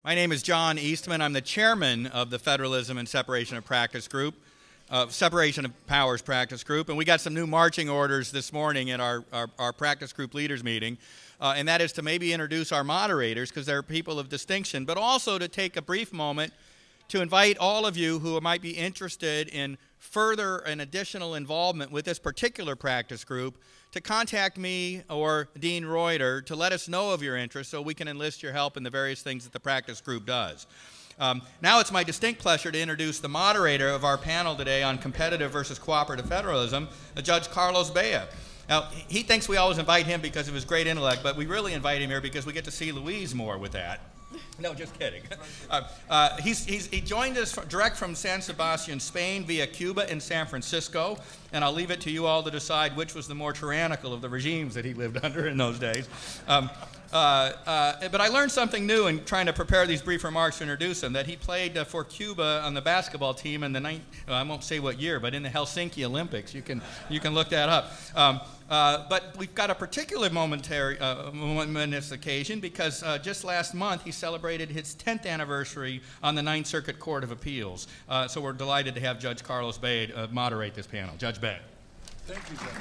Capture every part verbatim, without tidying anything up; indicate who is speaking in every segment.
Speaker 1: My name is John Eastman. I'm the chairman of the Federalism and Separation of Practice Group, uh, Separation of Powers Practice Group, and we got some new marching orders this morning at our, our, our practice group leaders meeting, uh, and that is to maybe introduce our moderators, because they're people of distinction, but also to take a brief moment to invite all of you who might be interested in further and additional involvement with this particular practice group to contact me or Dean Reuter to let us know of your interest so we can enlist your help in the various things that the practice group does. Um, now it's my distinct pleasure to introduce the moderator of our panel today on competitive versus cooperative federalism, Judge Carlos Bea. Now, he thinks we always invite him because of his great intellect, but we really invite him here because we get to see Louise more with that. No, just kidding. Uh, uh, he's, he's, he joined us from, direct from San Sebastian, Spain, via Cuba and San Francisco, and I'll leave it to you all to decide which was the more tyrannical of the regimes that he lived under in those days. Um, uh, uh, but I learned something new in trying to prepare these brief remarks to introduce him, that he played uh, for Cuba on the basketball team in the, ninth, well, I won't say what year, but in the Helsinki Olympics. You can, you can look that up. Um, Uh, but we've got a particular momentary, uh, momentous occasion because uh, just last month he celebrated his tenth anniversary on the Ninth Circuit Court of Appeals. Uh, so we're delighted to have Judge Carlos Bea uh, moderate this panel. Judge Bea.
Speaker 2: Thank you, John.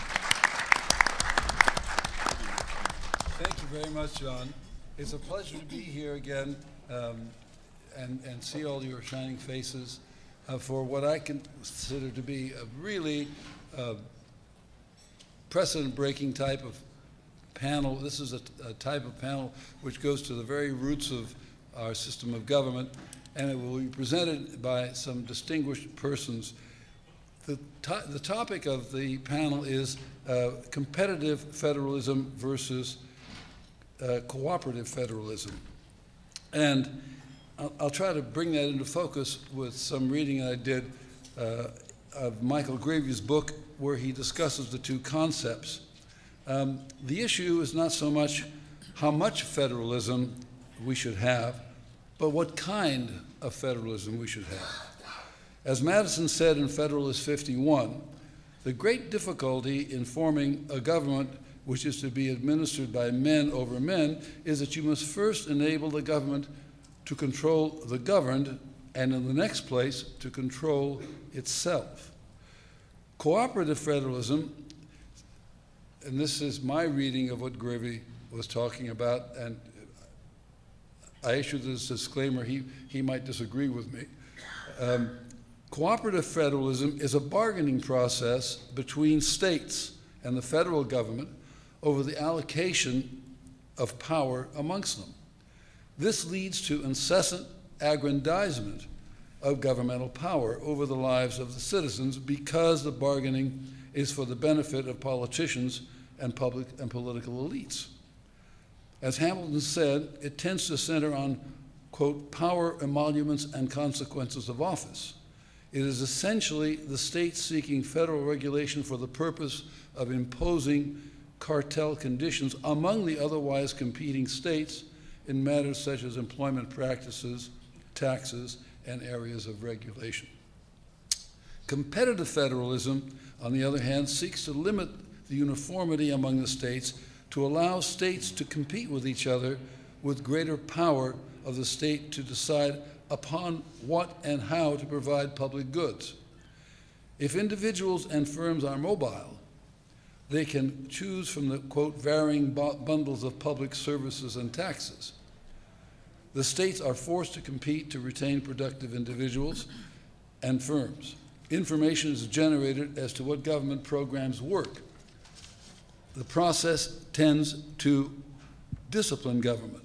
Speaker 2: Thank you very much, John. It's a pleasure to be here again um, and, and see all your shining faces uh, for what I consider to be a really uh, precedent-breaking type of panel. This is a, a type of panel which goes to the very roots of our system of government, and it will be presented by some distinguished persons. The, to the topic of the panel is uh, competitive federalism versus uh, cooperative federalism. And I'll, I'll try to bring that into focus with some reading I did uh, of Michael Gravy's book, where he discusses the two concepts. Um, the issue is not so much how much federalism we should have, but what kind of federalism we should have. As Madison said in Federalist fifty-one, the great difficulty in forming a government which is to be administered by men over men is that you must first enable the government to control the governed, and in the next place, to control itself. Cooperative federalism, and this is my reading of what Gravy was talking about, and I issued this disclaimer, he, he might disagree with me. Um, cooperative federalism is a bargaining process between states and the federal government over the allocation of power amongst them. This leads to incessant aggrandizement of governmental power over the lives of the citizens because the bargaining is for the benefit of politicians and public and political elites. As Hamilton said, it tends to center on, quote, power, emoluments, and consequences of office. It is essentially the state seeking federal regulation for the purpose of imposing cartel conditions among the otherwise competing states in matters such as employment practices, taxes, and areas of regulation. Competitive federalism, on the other hand, seeks to limit the uniformity among the states to allow states to compete with each other with greater power of the state to decide upon what and how to provide public goods. If individuals and firms are mobile, they can choose from the, quote, varying bundles of public services and taxes. The states are forced to compete to retain productive individuals and firms. Information is generated as to what government programs work. The process tends to discipline government.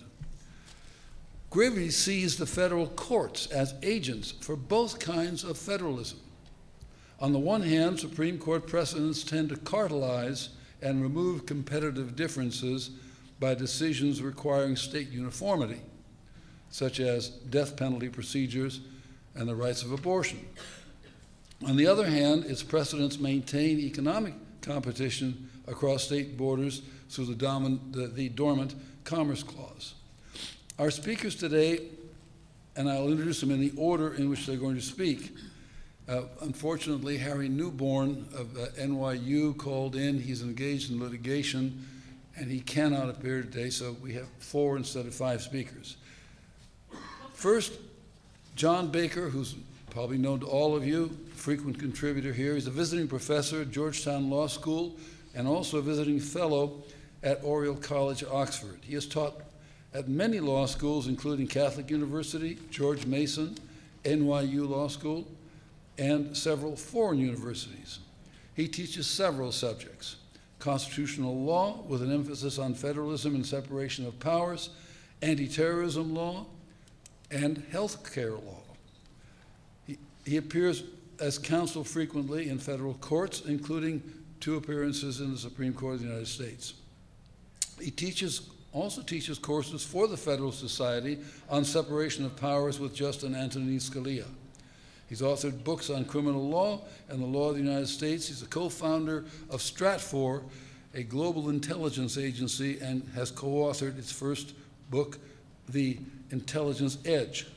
Speaker 2: Gravy sees the federal courts as agents for both kinds of federalism. On the one hand, Supreme Court precedents tend to cartelize and remove competitive differences by decisions requiring state uniformity, such as death penalty procedures and the rights of abortion. On the other hand, its precedents maintain economic competition across state borders through the, domin the, the dormant Commerce Clause. Our speakers today, and I'll introduce them in the order in which they're going to speak. Uh, unfortunately, Harry Newborn of uh, N Y U called in. He's engaged in litigation, and he cannot appear today, so we have four instead of five speakers. First, John Baker, who's probably known to all of you, frequent contributor here. He's a visiting professor at Georgetown Law School and also a visiting fellow at Oriel College, Oxford. He has taught at many law schools, including Catholic University, George Mason, N Y U Law School, and several foreign universities. He teaches several subjects: constitutional law with an emphasis on federalism and separation of powers, anti-terrorism law, and health care law. He, he appears as counsel frequently in federal courts, including two appearances in the Supreme Court of the United States. He teaches, also teaches courses for the Federalist Society on separation of powers with Justin Antonin Scalia. He's authored books on criminal law and the law of the United States. He's a co-founder of Stratfor, a global intelligence agency, and has co-authored its first book, The Intelligence Edge.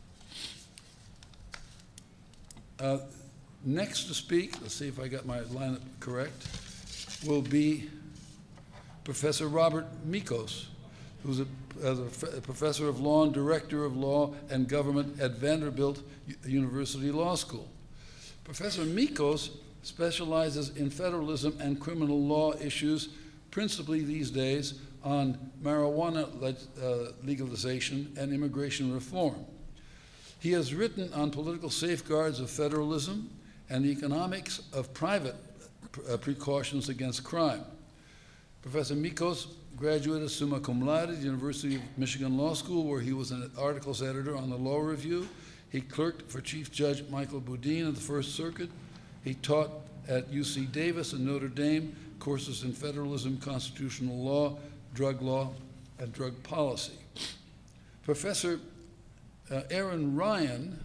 Speaker 2: Uh, next to speak, let's see if I got my lineup correct, will be Professor Robert Mikos, who's a, as a, a professor of law and director of law and government at Vanderbilt University Law School. Professor Mikos specializes in federalism and criminal law issues, principally these days on marijuana leg uh, legalization and immigration reform. He has written on political safeguards of federalism and the economics of private uh, precautions against crime. Professor Mikos graduated summa cum laude at the University of Michigan Law School, where he was an articles editor on the Law Review. He clerked for Chief Judge Michael Boudin of the First Circuit. He taught at U C Davis and Notre Dame courses in federalism, constitutional law, drug law, and drug policy. Professor uh, Erin Ryan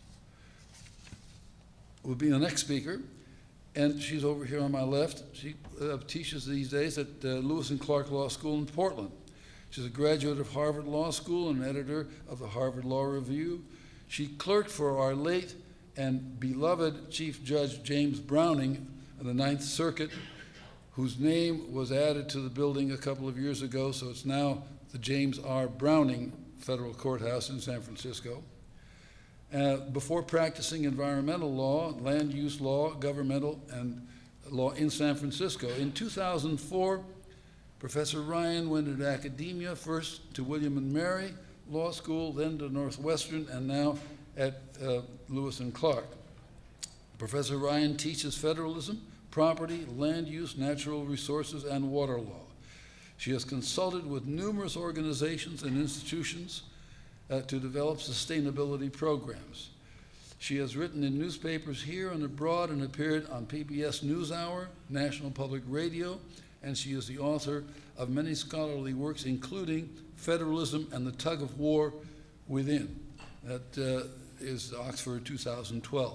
Speaker 2: will be the next speaker, and she's over here on my left. She uh, teaches these days at uh, Lewis and Clark Law School in Portland. She's a graduate of Harvard Law School and editor of the Harvard Law Review. She clerked for our late and beloved Chief Judge James Browning of the Ninth Circuit, whose name was added to the building a couple of years ago, so it's now the James R. Browning Federal Courthouse in San Francisco. Uh, before practicing environmental law, land use law, governmental, and law in San Francisco. In two thousand four, Professor Ryan went into academia, first to William and Mary Law School, then to Northwestern, and now at uh, Lewis and Clark. Professor Ryan teaches federalism, property, land use, natural resources, and water law. She has consulted with numerous organizations and institutions uh, to develop sustainability programs. She has written in newspapers here and abroad and appeared on P B S NewsHour, National Public Radio, and she is the author of many scholarly works, including Federalism and the Tug of War Within. That uh, is Oxford two thousand twelve.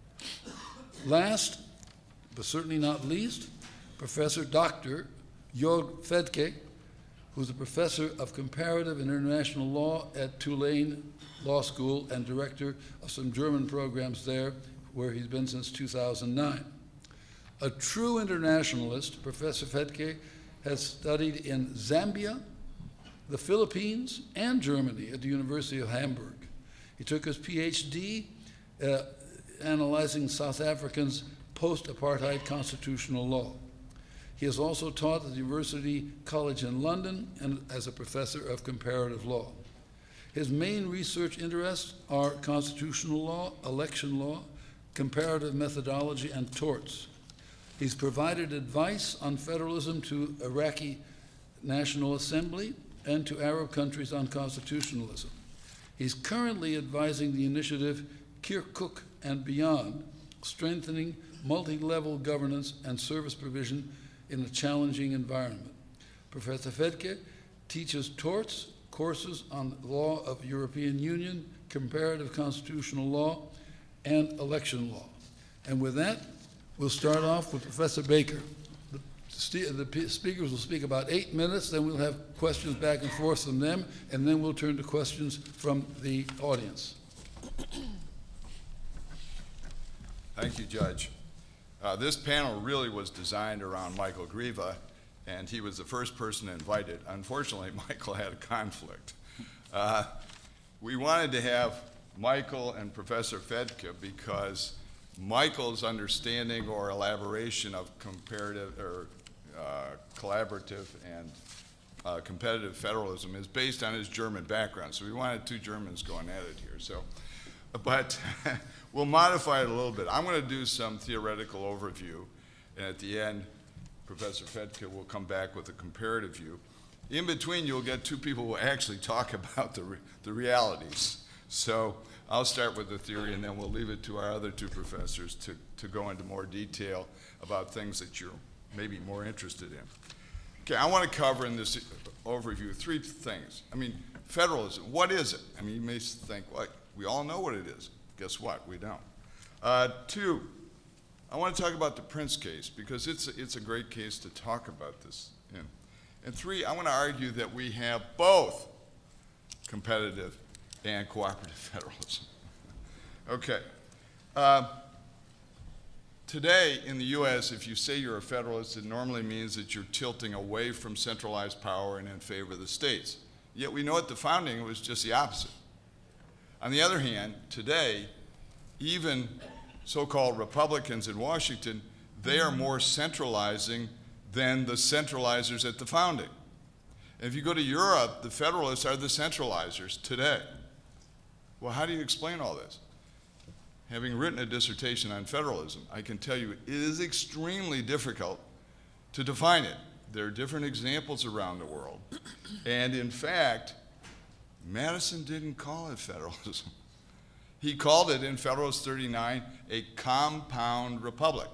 Speaker 2: Last, but certainly not least, Professor Doctor Jörg Fedke, who's a professor of comparative and international law at Tulane Law School and director of some German programs there, where he's been since two thousand nine. A true internationalist, Professor Fedke has studied in Zambia, the Philippines, and Germany at the University of Hamburg. He took his PhD uh, analyzing South Africans' post-apartheid constitutional law. He has also taught at the University College in London and as a professor of comparative law. His main research interests are constitutional law, election law, comparative methodology, and torts. He's provided advice on federalism to Iraqi National Assembly and to Arab countries on constitutionalism. He's currently advising the initiative Kirkuk and Beyond, strengthening multi-level governance and service provision in a challenging environment. Professor Fedke teaches torts, courses on the law of the European Union, comparative constitutional law, and election law. And with that, we'll start off with Professor Baker. The, the speakers will speak about eight minutes, then we'll have questions back and forth from them, and then we'll turn to questions from the audience.
Speaker 3: Thank you, Judge. Uh, this panel really was designed around Michael Greva, and he was the first person invited. Unfortunately, Michael had a conflict. Uh, we wanted to have Michael and Professor Fedke because Michael's understanding or elaboration of comparative or uh, collaborative and uh, competitive federalism is based on his German background. So we wanted two Germans going at it here. So, but we'll modify it a little bit. I'm going to do some theoretical overview, and at the end, Professor Fedke will come back with a comparative view. In between, you'll get two people who actually talk about the, re the realities. So I'll start with the theory, and then we'll leave it to our other two professors to, to go into more detail about things that you're maybe more interested in. Okay, I want to cover in this overview three things. I mean, federalism, what is it? I mean, you may think, well, we all know what it is. Guess what? We don't. Uh, two, I want to talk about the Prince case because it's a, it's a great case to talk about this in. And three, I want to argue that we have both competitive and cooperative federalism. Okay. Uh, today in the U S, if you say you're a federalist, it normally means that you're tilting away from centralized power and in favor of the states. Yet we know at the founding it was just the opposite. On the other hand, today, even so-called Republicans in Washington, they are more centralizing than the centralizers at the founding. And if you go to Europe, the Federalists are the centralizers today. Well, how do you explain all this? Having written a dissertation on federalism, I can tell you it is extremely difficult to define it. There are different examples around the world. And in fact, Madison didn't call it federalism. He called it in Federalist thirty-nine a compound republic,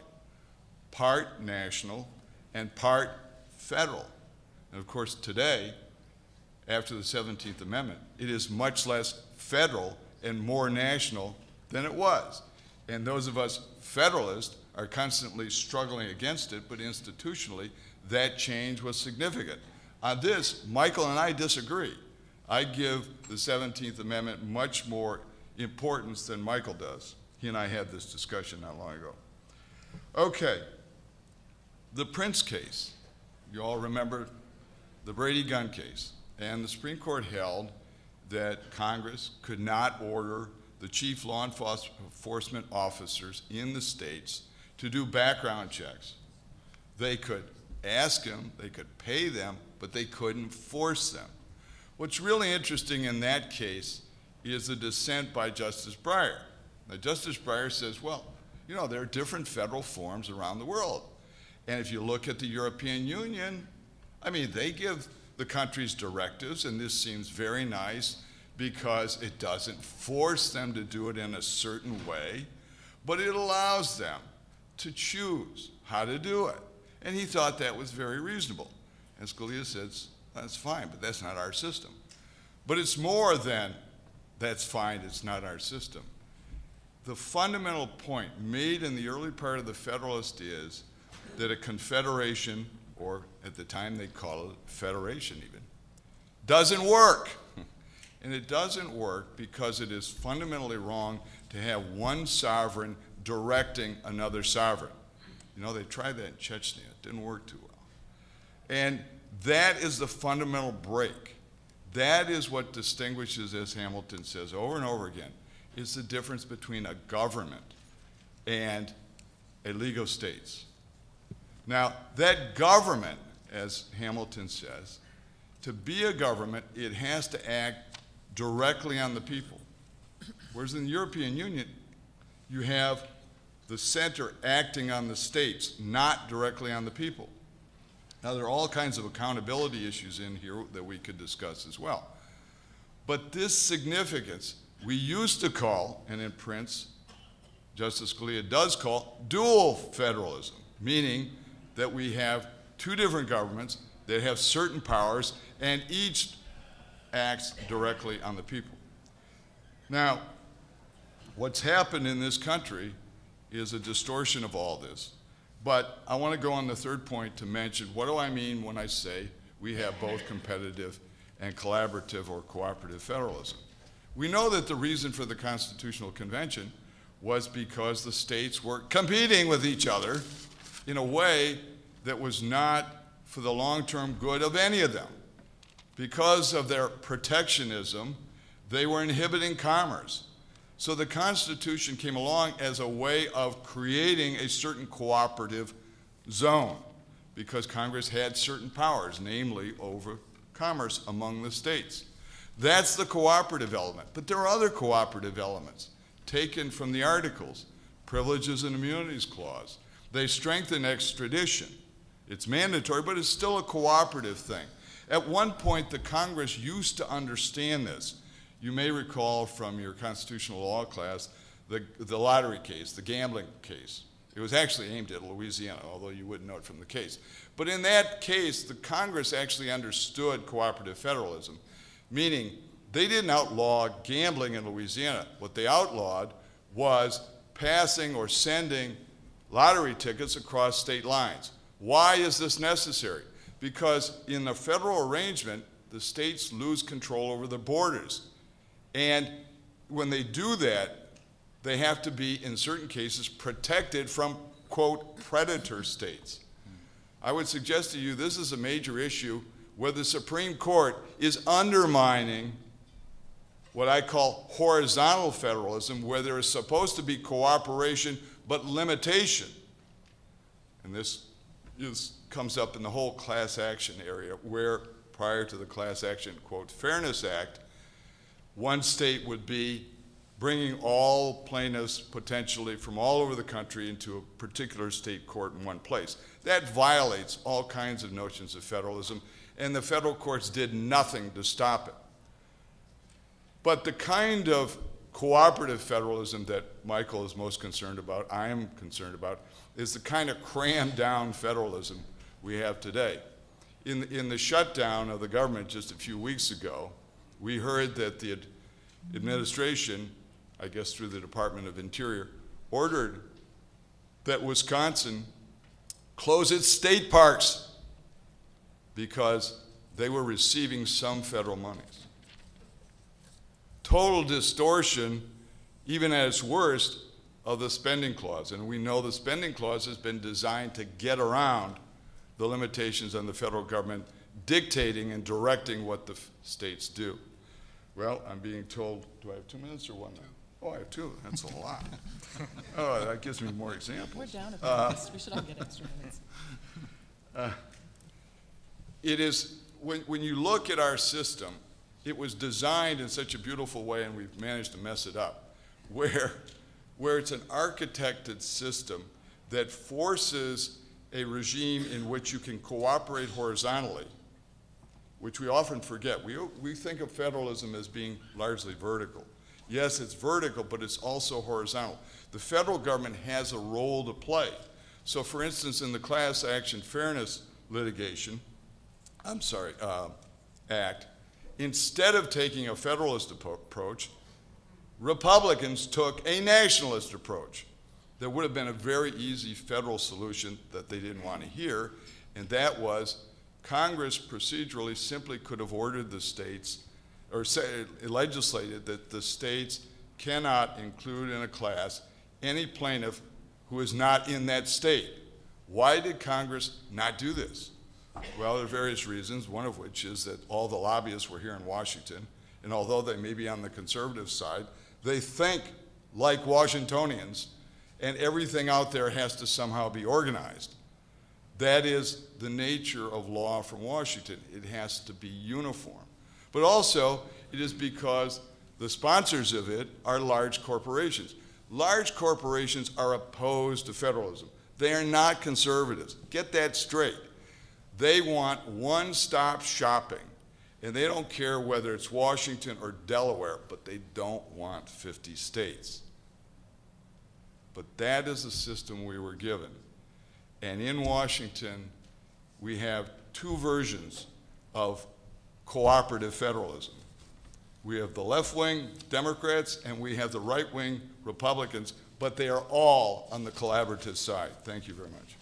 Speaker 3: part national and part federal. And of course, today, after the seventeenth Amendment, it is much less federal and more national than it was. And those of us Federalists are constantly struggling against it, but institutionally, that change was significant. On this, Michael and I disagree. I give the seventeenth Amendment much more importance than Michael does. He and I had this discussion not long ago. Okay, the Prince case. You all remember the Brady gun case. And the Supreme Court held that Congress could not order the chief law enforcement officers in the states to do background checks. They could ask them, they could pay them, but they couldn't force them. What's really interesting in that case is the dissent by Justice Breyer. Now, Justice Breyer says, well, you know, there are different federal forms around the world. And if you look at the European Union, I mean, they give the countries directives, and this seems very nice because it doesn't force them to do it in a certain way, but it allows them to choose how to do it. And he thought that was very reasonable. And Scalia says, that's fine, but that's not our system. But it's more than that's fine, it's not our system. The fundamental point made in the early part of the Federalist is that a confederation, or at the time they call it federation even, doesn't work. And it doesn't work because it is fundamentally wrong to have one sovereign directing another sovereign. You know, they tried that in Chechnya. It didn't work too well. And that is the fundamental break. That is what distinguishes, as Hamilton says over and over again, is the difference between a government and a league of states. Now, that government, as Hamilton says, to be a government, it has to act directly on the people. Whereas in the European Union, you have the center acting on the states, not directly on the people. Now, there are all kinds of accountability issues in here that we could discuss as well. But this significance, we used to call, and in Prince, Justice Scalia does call, dual federalism, meaning that we have two different governments that have certain powers, and each acts directly on the people. Now, what's happened in this country is a distortion of all this. But I want to go on the third point to mention, what do I mean when I say we have both competitive and collaborative or cooperative federalism? We know that the reason for the Constitutional Convention was because the states were competing with each other in a way that was not for the long-term good of any of them. Because of their protectionism, They were inhibiting commerce. So the Constitution came along as a way of creating a certain cooperative zone because Congress had certain powers, namely over commerce among the states. That's the cooperative element. But there are other cooperative elements taken from the Articles, Privileges and Immunities Clause. They strengthen extradition. It's mandatory, but it's still a cooperative thing. At one point, the Congress used to understand this. You may recall from your constitutional law class the, the lottery case, the gambling case. It was actually aimed at Louisiana, although you wouldn't know it from the case. But in that case, the Congress actually understood cooperative federalism, meaning they didn't outlaw gambling in Louisiana. What they outlawed was passing or sending lottery tickets across state lines. Why is this necessary? Because in the federal arrangement, the states lose control over the borders. And when they do that, they have to be, in certain cases, protected from, quote, predator states. I would suggest to you this is a major issue where the Supreme Court is undermining what I call horizontal federalism, where there is supposed to be cooperation but limitation. And this is, comes up in the whole class action area, where prior to the Class Action, quote, Fairness Act, one state would be bringing all plaintiffs potentially from all over the country into a particular state court in one place. That violates all kinds of notions of federalism, and the federal courts did nothing to stop it. But the kind of cooperative federalism that Michael is most concerned about, I am concerned about, is the kind of crammed down federalism we have today. In, in the shutdown of the government just a few weeks ago, we heard that the ad administration, I guess through the Department of Interior, ordered that Wisconsin close its state parks because they were receiving some federal monies. Total distortion, even at its worst, of the spending clause. And we know the spending clause has been designed to get around the limitations on the federal government dictating and directing what the states do. Well, I'm being told, do I have two minutes or one minute? Oh, I have two. That's a lot. Oh, that gives me more examples.
Speaker 4: We're down a
Speaker 3: Uh,
Speaker 4: minute. We should all get extra minutes.
Speaker 3: Uh, it is, when, when you look at our system, it was designed in such a beautiful way, and we've managed to mess it up, where, where it's an architected system that forces a regime in which you can cooperate horizontally, which we often forget. We, we think of federalism as being largely vertical. Yes, it's vertical, but it's also horizontal. The federal government has a role to play. So for instance, in the Class Action Fairness litigation, I'm sorry, uh, Act, instead of taking a federalist approach, Republicans took a nationalist approach. There would have been a very easy federal solution that they didn't want to hear, and that was Congress procedurally simply could have ordered the states, or say, legislated that the states cannot include in a class any plaintiff who is not in that state. Why did Congress not do this? Well, there are various reasons, one of which is that all the lobbyists were here in Washington, and although they may be on the conservative side, they think like Washingtonians, and everything out there has to somehow be organized. That is the nature of law from Washington. It has to be uniform. But also, it is because the sponsors of it are large corporations. Large corporations are opposed to federalism. They are not conservatives. Get that straight. They want one-stop shopping, and they don't care whether it's Washington or Delaware, but they don't want fifty states. But that is the system we were given. And in Washington, we have two versions of cooperative federalism. We have the left-wing Democrats and we have the right-wing Republicans, but they are all on the collaborative side. Thank you very much.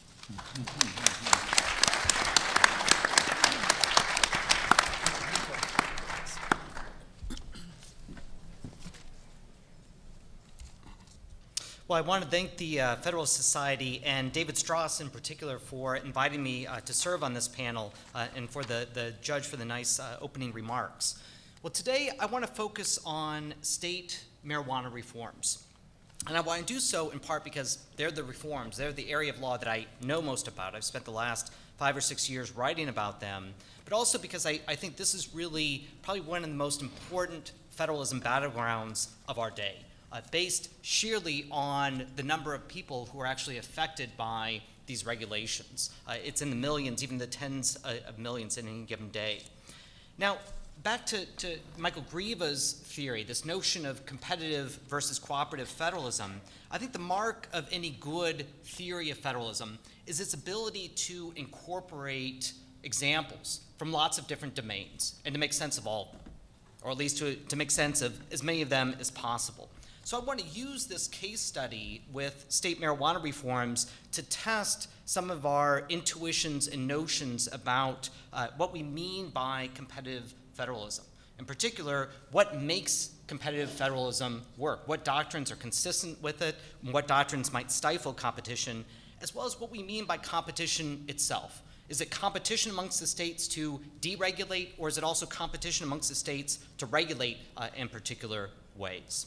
Speaker 5: Well, I want to thank the uh, Federalist Society and David Strauss in particular for inviting me uh, to serve on this panel uh, and for the, the judge for the nice uh, opening remarks. Well, today I want to focus on state marijuana reforms. And I want to do so in part because they're the reforms, they're the area of law that I know most about. I've spent the last five or six years writing about them, but also because I, I think this is really probably one of the most important federalism battlegrounds of our day, uh, based sheerly on the number of people who are actually affected by these regulations. Uh, it's in the millions, even the tens of millions in any given day. Now, back to, to Michael Greva's theory, this notion of competitive versus cooperative federalism, I think the mark of any good theory of federalism is its ability to incorporate examples from lots of different domains and to make sense of all of them, or at least to, to make sense of as many of them as possible. So I want to use this case study with state marijuana reforms to test some of our intuitions and notions about uh, what we mean by competitive federalism. In particular, what makes competitive federalism work? What doctrines are consistent with it? And what doctrines might stifle competition? As well as what we mean by competition itself. Is it competition amongst the states to deregulate, or is it also competition amongst the states to regulate uh, in particular ways?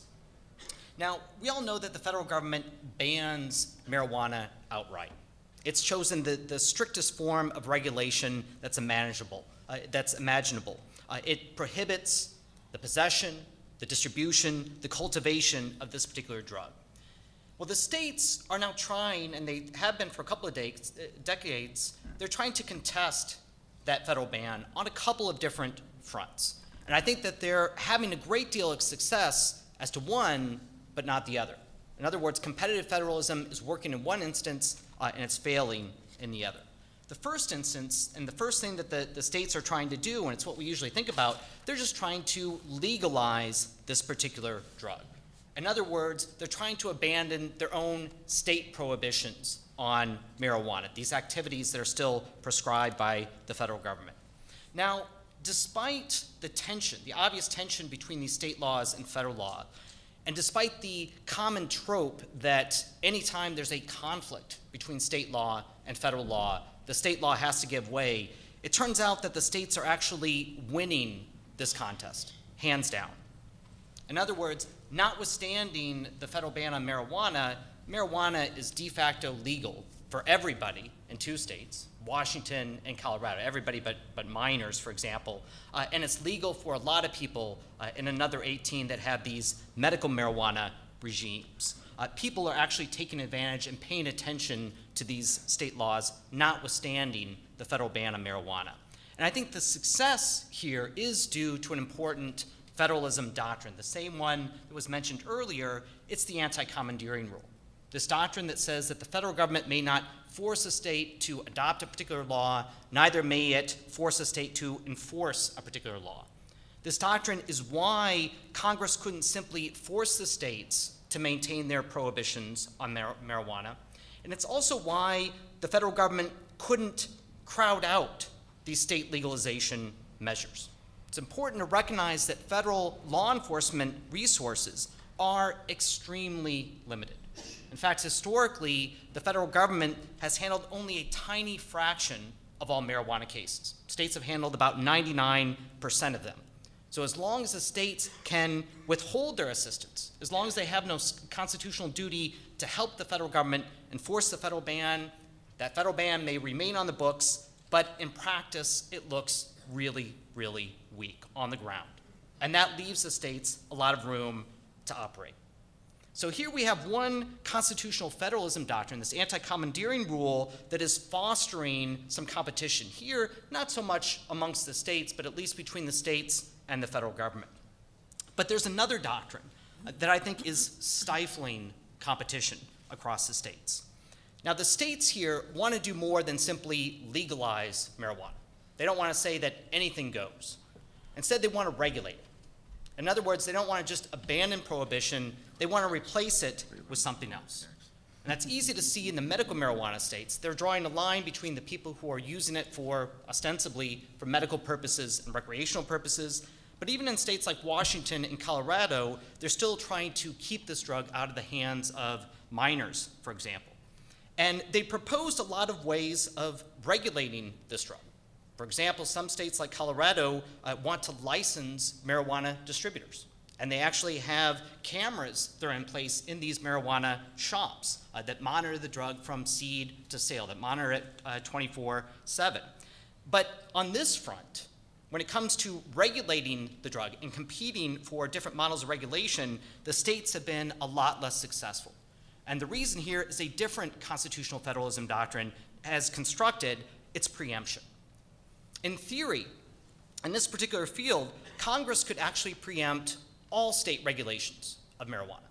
Speaker 5: Now, we all know that the federal government bans marijuana outright. It's chosen the, the strictest form of regulation that's imaginable. Uh, that's imaginable. Uh, it prohibits the possession, the distribution, the cultivation of this particular drug. Well, the states are now trying, and they have been for a couple of de decades, they're trying to contest that federal ban on a couple of different fronts. And I think that they're having a great deal of success as to one, but not the other. In other words, competitive federalism is working in one instance, uh, and it's failing in the other. The first instance, and the first thing that the, the states are trying to do, and it's what we usually think about, they're just trying to legalize this particular drug. In other words, they're trying to abandon their own state prohibitions on marijuana, these activities that are still prescribed by the federal government. Now, despite the tension, the obvious tension between these state laws and federal law, and despite the common trope that anytime there's a conflict between state law and federal law, the state law has to give way, it turns out that the states are actually winning this contest, hands down. In other words, notwithstanding the federal ban on marijuana, marijuana is de facto legal for everybody in two states, Washington and Colorado, everybody but, but minors, for example. Uh, and it's legal for a lot of people uh, in another eighteen that have these medical marijuana regimes. Uh, people are actually taking advantage and paying attention to these state laws, notwithstanding the federal ban on marijuana. And I think the success here is due to an important federalism doctrine, the same one that was mentioned earlier. It's the anti-commandeering rule. This doctrine that says that the federal government may not force a state to adopt a particular law, neither may it force a state to enforce a particular law. This doctrine is why Congress couldn't simply force the states to maintain their prohibitions on mar marijuana. And it's also why the federal government couldn't crowd out these state legalization measures. It's important to recognize that federal law enforcement resources are extremely limited. In fact, historically, the federal government has handled only a tiny fraction of all marijuana cases. States have handled about ninety-nine percent of them. So as long as the states can withhold their assistance, as long as they have no constitutional duty to help the federal government enforce the federal ban, that federal ban may remain on the books, but in practice, it looks really, really weak on the ground. And that leaves the states a lot of room to operate. So here we have one constitutional federalism doctrine, this anti-commandeering rule that is fostering some competition. Here, not so much amongst the states, but at least between the states and the federal government. But there's another doctrine that I think is stifling competition across the states. Now, the states here want to do more than simply legalize marijuana. They don't want to say that anything goes. Instead, they want to regulate it. In other words, they don't want to just abandon prohibition, they want to replace it with something else. And that's easy to see in the medical marijuana states. They're drawing a line between the people who are using it for, ostensibly, for medical purposes and recreational purposes. But even in states like Washington and Colorado, they're still trying to keep this drug out of the hands of minors, for example. And they proposed a lot of ways of regulating this drug. For example, some states like Colorado uh, want to license marijuana distributors. And they actually have cameras that are in place in these marijuana shops uh, that monitor the drug from seed to sale, that monitor it twenty-four seven. But on this front, when it comes to regulating the drug and competing for different models of regulation, the states have been a lot less successful. And the reason here is a different constitutional federalism doctrine has constructed its preemption. In theory, in this particular field, Congress could actually preempt all state regulations of marijuana.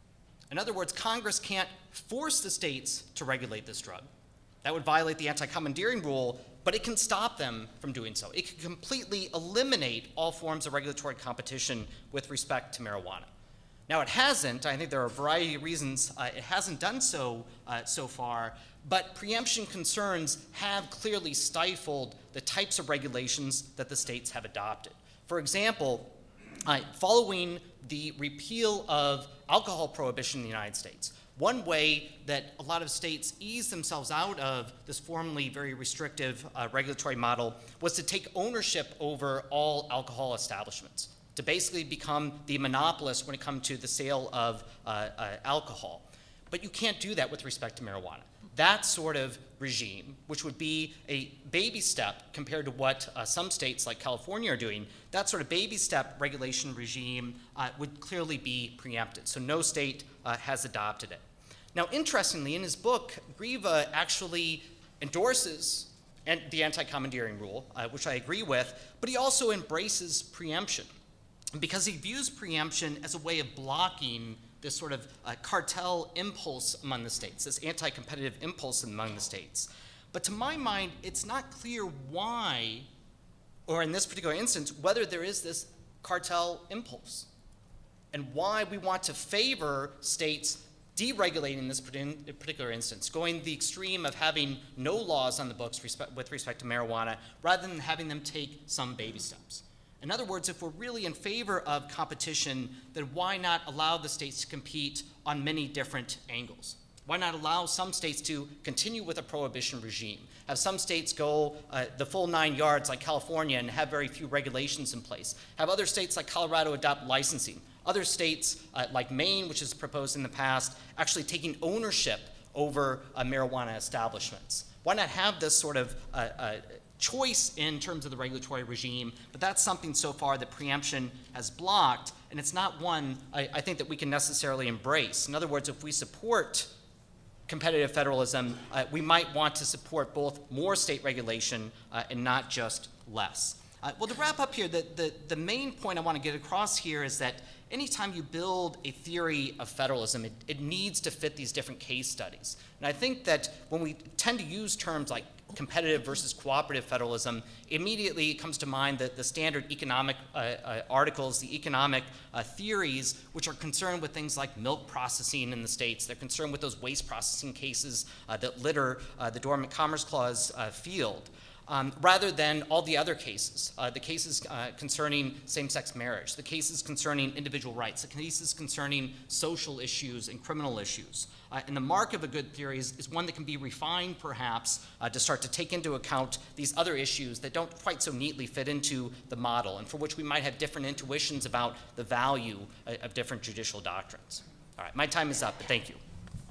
Speaker 5: In other words, Congress can't force the states to regulate this drug. That would violate the anti-commandeering rule, but it can stop them from doing so. It can completely eliminate all forms of regulatory competition with respect to marijuana. Now, it hasn't. I think there are a variety of reasons uh, it hasn't done so uh, so far, but preemption concerns have clearly stifled the types of regulations that the states have adopted. For example, Uh, following the repeal of alcohol prohibition in the United States, one way that a lot of states eased themselves out of this formerly very restrictive uh, regulatory model was to take ownership over all alcohol establishments, to basically become the monopolist when it comes to the sale of uh, uh, alcohol. But you can't do that with respect to marijuana. That sort of regime, which would be a baby step compared to what uh, some states like California are doing, that sort of baby step regulation regime uh, would clearly be preempted. So no state uh, has adopted it. Now, interestingly, in his book, Grieva actually endorses the anti-commandeering rule, uh, which I agree with, but he also embraces preemption because he views preemption as a way of blocking this sort of uh, cartel impulse among the states, this anti-competitive impulse among the states. But to my mind, it's not clear why, or in this particular instance, whether there is this cartel impulse and why we want to favor states deregulating this particular instance, going the extreme of having no laws on the books respect, with respect to marijuana, rather than having them take some baby steps. In other words, if we're really in favor of competition, then why not allow the states to compete on many different angles? Why not allow some states to continue with a prohibition regime? Have some states go uh, the full nine yards like California and have very few regulations in place? Have other states like Colorado adopt licensing? Other states uh, like Maine, which is proposed in the past, actually taking ownership over uh, marijuana establishments? Why not have this sort of uh, uh, choice in terms of the regulatory regime? But that's something so far that preemption has blocked, and it's not one I, I think that we can necessarily embrace. In other words, if we support competitive federalism, uh, we might want to support both more state regulation uh, and not just less. Uh, well, to wrap up here, the, the, the main point I want to get across here is that anytime you build a theory of federalism, it, it needs to fit these different case studies. And I think that when we tend to use terms like competitive versus cooperative federalism, immediately it comes to mind the, the standard economic uh, uh, articles, the economic uh, theories, which are concerned with things like milk processing in the states. They're concerned with those waste processing cases uh, that litter uh, the Dormant Commerce Clause uh, field. Um, rather than all the other cases, uh, the cases uh, concerning same-sex marriage, the cases concerning individual rights, the cases concerning social issues and criminal issues. Uh, and the mark of a good theory is, is one that can be refined, perhaps, uh, to start to take into account these other issues that don't quite so neatly fit into the model and for which we might have different intuitions about the value uh, of different judicial doctrines. All right, my time is up, but thank you.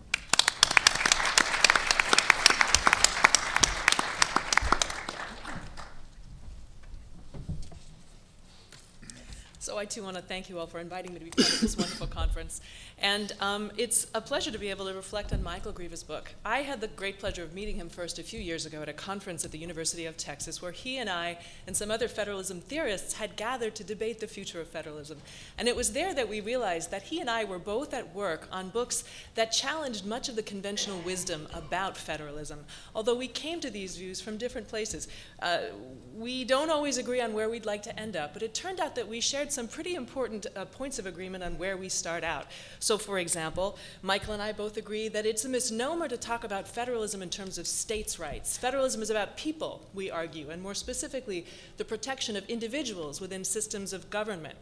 Speaker 4: So I too want to thank you all for inviting me to be part of this wonderful conference. And um, it's a pleasure to be able to reflect on Michael Grieva's book. I had the great pleasure of meeting him first a few years ago at a conference at the University of Texas where he and I and some other federalism theorists had gathered to debate the future of federalism. And it was there that we realized that he and I were both at work on books that challenged much of the conventional wisdom about federalism, although we came to these views from different places. Uh, we don't always agree on where we'd like to end up, but it turned out that we shared some pretty important uh, points of agreement on where we start out. So for example, Michael and I both agree that it's a misnomer to talk about federalism in terms of states' rights. Federalism is about people, we argue, and more specifically, the protection of individuals within systems of government.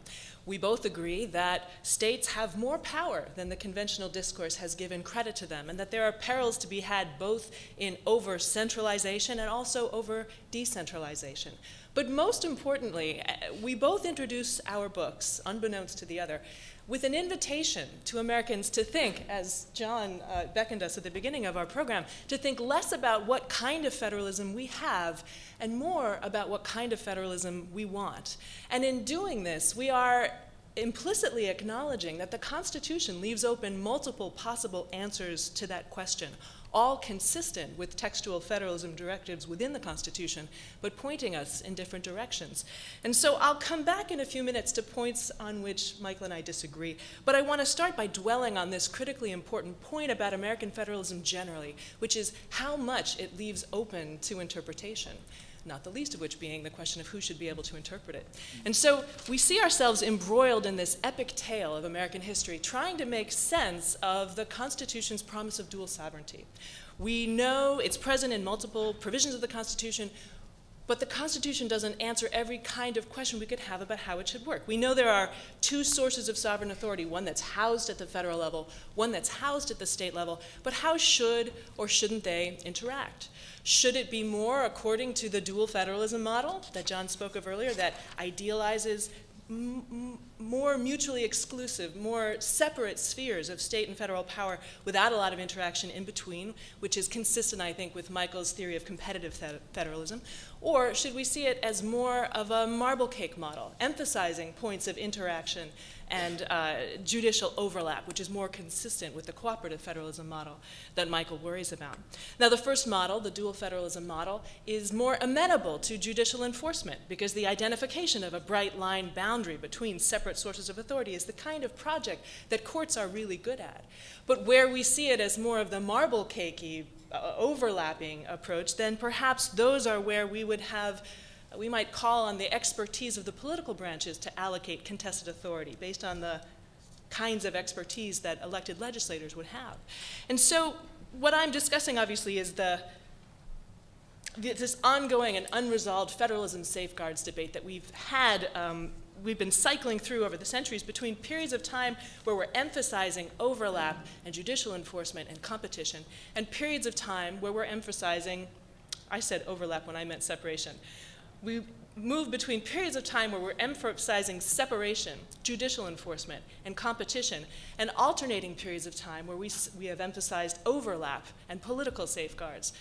Speaker 4: We both agree that states have more power than the conventional discourse has given credit to them, and that there are perils to be had both in over-centralization and also over-decentralization. But most importantly, we both introduce our books, unbeknownst to the other, with an invitation to Americans to think, as John uh, beckoned us at the beginning of our program, to think less about what kind of federalism we have and more about what kind of federalism we want. And in doing this, we are implicitly acknowledging that the Constitution leaves open multiple possible answers to that question, all consistent with textual federalism directives within the Constitution, but pointing us in different directions. And so I'll come back in a few minutes to points on which Michael and I disagree, but I want to start by dwelling on this critically important point about American federalism generally, which is how much it leaves open to interpretation, not the least of which being the question of who should be able to interpret it. And so we see ourselves embroiled in this epic tale of American history, trying to make sense of the Constitution's promise of dual sovereignty. We know it's present in multiple provisions of the Constitution, but the Constitution doesn't answer every kind of question we could have about how it should work. We know there are two sources of sovereign authority, one that's housed at the federal level, one that's housed at the state level, but how should or shouldn't they interact? Should it be more according to the dual federalism model that John spoke of earlier, that idealizes m m more mutually exclusive, more separate spheres of state and federal power without a lot of interaction in between, which is consistent, I think, with Michael's theory of competitive federalism? Or should we see it as more of a marble cake model, emphasizing points of interaction and uh, judicial overlap, which is more consistent with the cooperative federalism model that Michael worries about? Now, the first model, the dual federalism model, is more amenable to judicial enforcement because the identification of a bright line boundary between separate sources of authority is the kind of project that courts are really good at. But where we see it as more of the marble cakey, uh, overlapping approach, then perhaps those are where we would have we might call on the expertise of the political branches to allocate contested authority based on the kinds of expertise that elected legislators would have. And so what I'm discussing, obviously, is the, this ongoing and unresolved federalism safeguards debate that we've had, um, we've been cycling through over the centuries between periods of time where we're emphasizing overlap and judicial enforcement and competition, and periods of time where we're emphasizing, I said overlap when I meant separation. We move between periods of time where we're emphasizing separation, judicial enforcement, and competition, and alternating periods of time where we, we have emphasized overlap and political safeguards.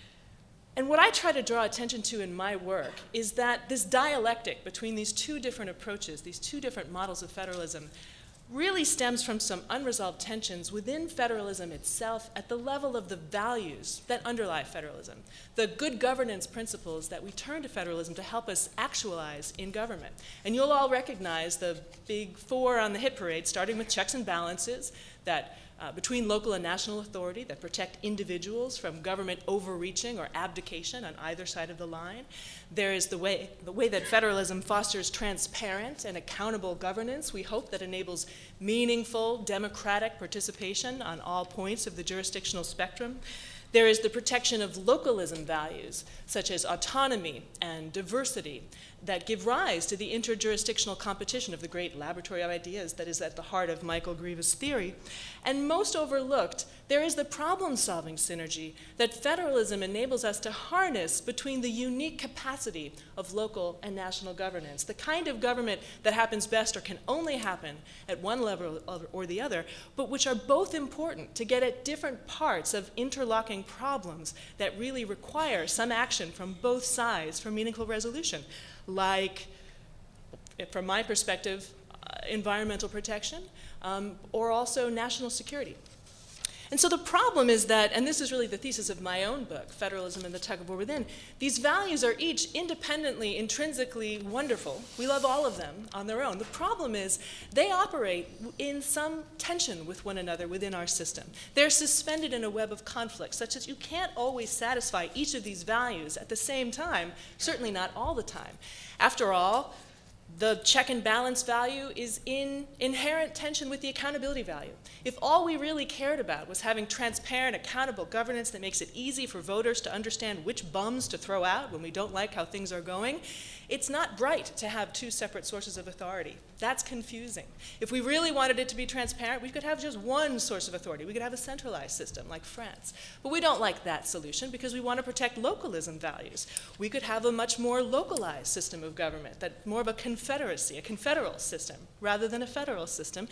Speaker 4: And what I try to draw attention to in my work is that this dialectic between these two different approaches, these two different models of federalism, really stems from some unresolved tensions within federalism itself at the level of the values that underlie federalism, the good governance principles that we turn to federalism to help us actualize in government. And you'll all recognize the big four on the hit parade, starting with checks and balances that uh, between local and national authority that protect individuals from government overreaching or abdication on either side of the line. There is the way, the way that federalism fosters transparent and accountable governance, we hope, that enables meaningful democratic participation on all points of the jurisdictional spectrum. There is the protection of localism values, such as autonomy and diversity, that give rise to the interjurisdictional competition of the great laboratory of ideas that is at the heart of Michael Grieve's theory. And most overlooked, there is the problem-solving synergy that federalism enables us to harness between the unique capacity of local and national governance, the kind of government that happens best or can only happen at one level or the other, but which are both important to get at different parts of interlocking problems that really require some action from both sides for meaningful resolution, like, from my perspective, uh, environmental protection, um, or also national security. And so the problem is that, and this is really the thesis of my own book, Federalism and the Tug of War Within, these values are each independently, intrinsically wonderful. We love all of them on their own. The problem is they operate in some tension with one another within our system. They're suspended in a web of conflict, such that you can't always satisfy each of these values at the same time, certainly not all the time. After all, The check and balance value is in inherent tension with the accountability value. If all we really cared about was having transparent, accountable governance that makes it easy for voters to understand which bums to throw out when we don't like how things are going, it's not bright to have two separate sources of authority. That's confusing. If we really wanted it to be transparent, we could have just one source of authority. We could have a centralized system like France. But we don't like that solution because we want to protect localism values. We could have a much more localized system of government, that more of a confederacy, a confederal system, rather than a federal system.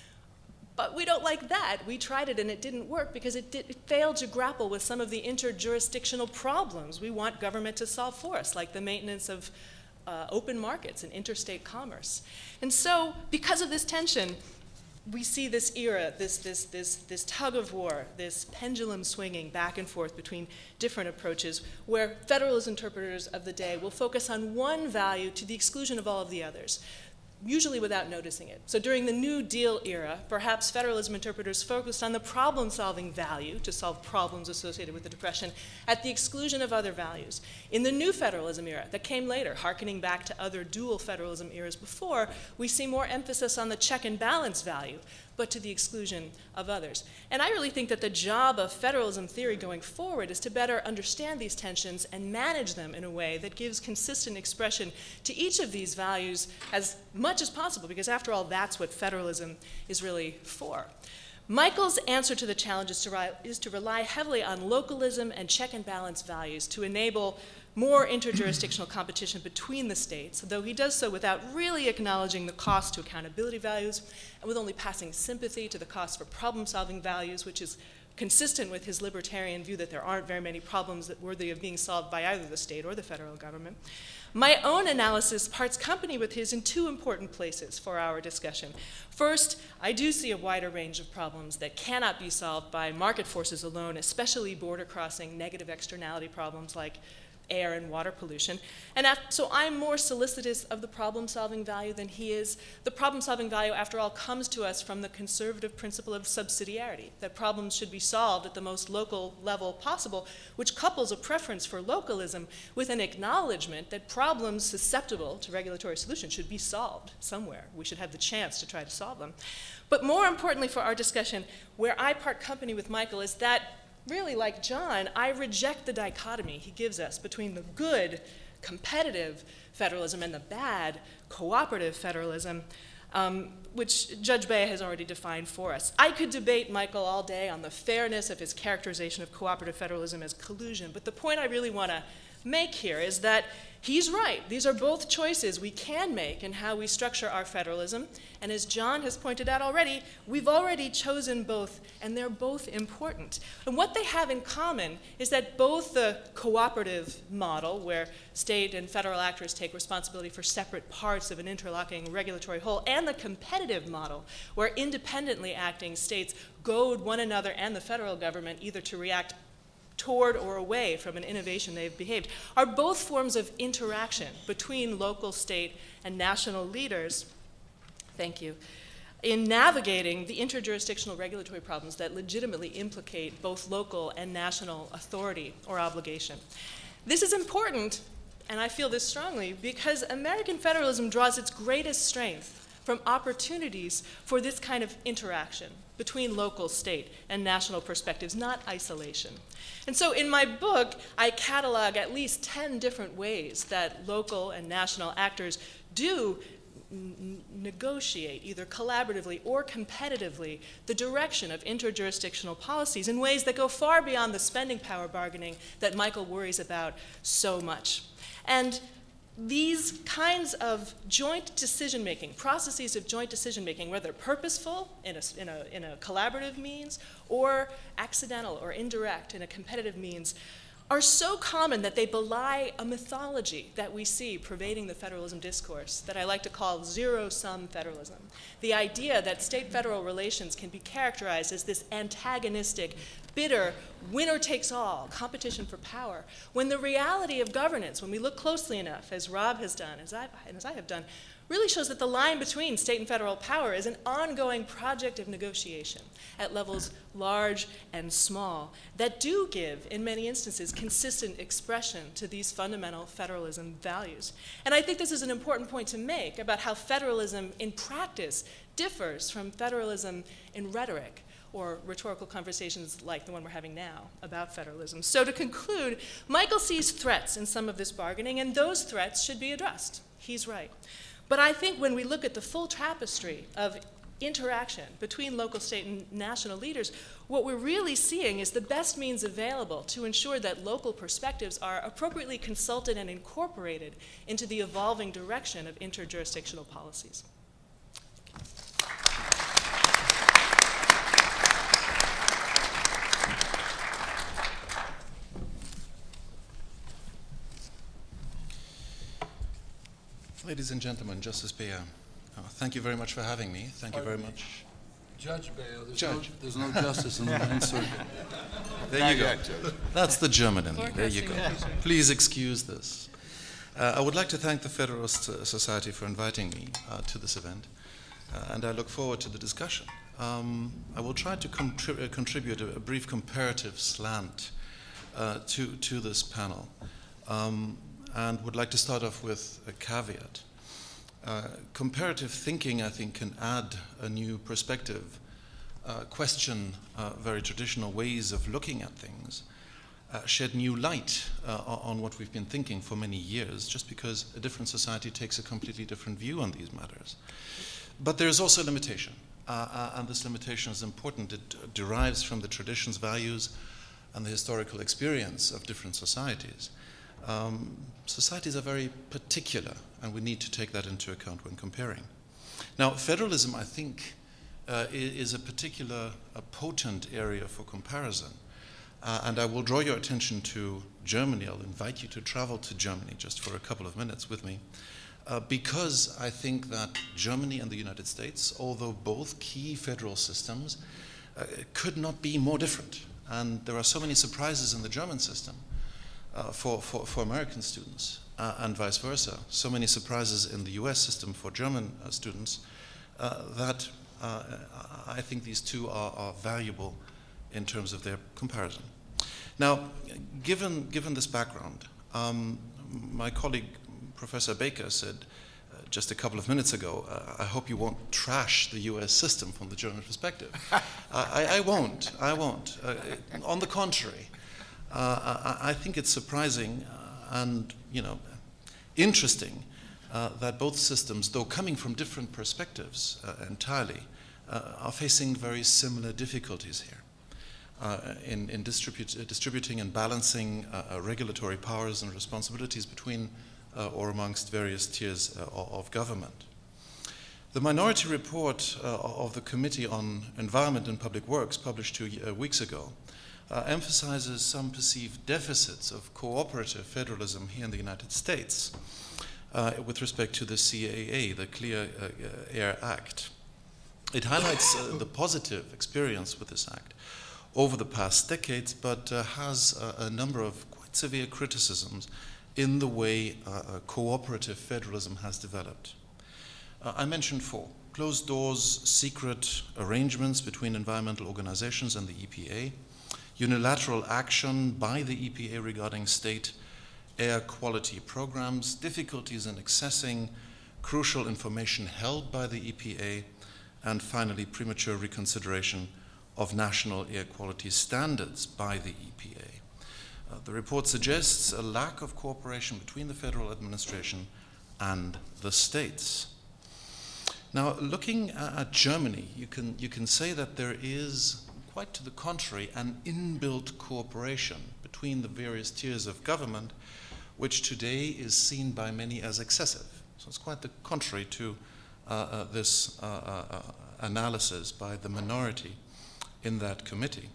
Speaker 4: But we don't like that. We tried it and it didn't work because it, did, it failed to grapple with some of the interjurisdictional problems we want government to solve for us, like the maintenance of uh, open markets and interstate commerce. And so, because of this tension, we see this era, this, this, this, this tug of war, this pendulum swinging back and forth between different approaches, where Federalist interpreters of the day will focus on one value to the exclusion of all of the others, usually without noticing it. So during the New Deal era, perhaps Federalism interpreters focused on the problem-solving value to solve problems associated with the Depression at the exclusion of other values. In the New Federalism era that came later, hearkening back to other dual federalism eras before, we see more emphasis on the check and balance value, but to the exclusion of others. And I really think that the job of federalism theory going forward is to better understand these tensions and manage them in a way that gives consistent expression to each of these values as much as possible, because after all, that's what federalism is really for. Michael's answer to the challenge is to, ri- is to rely heavily on localism and check and balance values to enable more interjurisdictional competition between the states, though he does so without really acknowledging the cost to accountability values and with only passing sympathy to the cost for problem-solving values, which is consistent with his libertarian view that there aren't very many problems that worthy of being solved by either the state or the federal government. My own analysis parts company with his in two important places for our discussion. First, I do see a wider range of problems that cannot be solved by market forces alone, especially border-crossing negative externality problems like air and water pollution. And after, so I'm more solicitous of the problem-solving value than he is. The problem-solving value, after all, comes to us from the conservative principle of subsidiarity, that problems should be solved at the most local level possible, which couples a preference for localism with an acknowledgement that problems susceptible to regulatory solution should be solved somewhere. We should have the chance to try to solve them. But more importantly for our discussion, where I part company with Michael is that really, like John, I reject the dichotomy he gives us between the good, competitive federalism and the bad, cooperative federalism, um, which Judge Bea has already defined for us. I could debate Michael all day on the fairness of his characterization of cooperative federalism as collusion, but the point I really want to make here is that he's right. These are both choices we can make in how we structure our federalism. And as John has pointed out already, we've already chosen both, and they're both important. And what they have in common is that both the cooperative model, where state and federal actors take responsibility for separate parts of an interlocking regulatory whole, and the competitive model, where independently acting states goad one another and the federal government either to react toward or away from an innovation they've behaved, are both forms of interaction between local, state, and national leaders, thank you, in navigating the interjurisdictional regulatory problems that legitimately implicate both local and national authority or obligation. This is important, and I feel this strongly, because American federalism draws its greatest strength from opportunities for this kind of interaction between local, state, and national perspectives, not isolation. And so in my book, I catalog at least ten different ways that local and national actors do n- negotiate, either collaboratively or competitively, the direction of interjurisdictional policies in ways that go far beyond the spending power bargaining that Michael worries about so much. And these kinds of joint decision-making, processes of joint decision-making, whether purposeful in a, in, a, in a collaborative means or accidental or indirect in a competitive means, are so common that they belie a mythology that we see pervading the federalism discourse that I like to call zero-sum federalism. The idea that state-federal relations can be characterized as this antagonistic, bitter, winner-takes-all competition for power, when the reality of governance, when we look closely enough, as Rob has done, as I, and as I have done, really shows that the line between state and federal power is an ongoing project of negotiation at levels large and small that do give, in many instances, consistent expression to these fundamental federalism values. And I think this is an important point to make about how federalism in practice differs from federalism in rhetoric, or rhetorical conversations like the one we're having now about federalism. So to conclude, Michael sees threats in some of this bargaining, and those threats should be addressed. He's right. But I think when we look at the full tapestry of interaction between local, state, and national leaders, what we're really seeing is the best means available to ensure that local perspectives are appropriately consulted and incorporated into the evolving direction of interjurisdictional policies.
Speaker 6: Ladies and gentlemen, Justice Beyer, uh, thank you very much for having me. Thank
Speaker 2: Pardon
Speaker 6: you very
Speaker 2: me.
Speaker 6: much.
Speaker 2: Judge Beyer, there's,
Speaker 6: Judge.
Speaker 2: No, there's no justice in the Ninth Circuit.
Speaker 6: There
Speaker 3: Not
Speaker 6: you go.
Speaker 3: yet, Judge.
Speaker 6: That's the German in me.
Speaker 4: Or
Speaker 6: There you go.
Speaker 4: Garcia.
Speaker 6: Please excuse this. Uh, I would like to thank the Federalist uh, Society for inviting me uh, to this event, uh, and I look forward to the discussion. Um, I will try to contrib- uh, contribute a, a brief comparative slant uh, to, to this panel, um, and would like to start off with a caveat. Uh, comparative thinking, I think, can add a new perspective, uh, question uh, very traditional ways of looking at things, uh, shed new light uh, on what we've been thinking for many years, just because a different society takes a completely different view on these matters. But there is also a limitation, uh, uh, and this limitation is important. It uh, derives from the traditions, values, and the historical experience of different societies. Um, societies are very particular, and we need to take that into account when comparing. Now, federalism, I think, uh, is a particular, a potent area for comparison. Uh, and I will draw your attention to Germany. I'll invite you to travel to Germany just for a couple of minutes with me, uh, because I think that Germany and the United States, although both key federal systems, uh, could not be more different. And there are so many surprises in the German system. Uh, for, for, for American students, uh, and vice versa. So many surprises in the U S system for German uh, students uh, that uh, I think these two are, are valuable in terms of their comparison. Now, given, given this background, um, my colleague Professor Baker said uh, just a couple of minutes ago, uh, I hope you won't trash the U S system from the German perspective. I, I won't, I won't. Uh, on the contrary, Uh, I, I think it's surprising uh, and, you know, interesting uh, that both systems, though coming from different perspectives uh, entirely, uh, are facing very similar difficulties here uh, in, in distribute, uh, distributing and balancing uh, uh, regulatory powers and responsibilities between uh, or amongst various tiers uh, of government. The minority report uh, of the Committee on Environment and Public Works, published two uh, weeks ago, Uh, emphasizes some perceived deficits of cooperative federalism here in the United States uh, with respect to the C A A, the Clear uh, Air Act. It highlights uh, the positive experience with this act over the past decades, but uh, has a, a number of quite severe criticisms in the way uh, uh, cooperative federalism has developed. Uh, I mentioned four: closed doors, secret arrangements between environmental organizations and the E P A, unilateral action by the E P A regarding state air quality programs, difficulties in accessing crucial information held by the E P A, and finally, premature reconsideration of national air quality standards by the E P A. Uh, the report suggests a lack of cooperation between the federal administration and the states. Now, looking at Germany, you can, you can say that there is, quite to the contrary, an inbuilt cooperation between the various tiers of government, which today is seen by many as excessive. So it's quite the contrary to uh, uh, this uh, uh, analysis by the minority in that committee.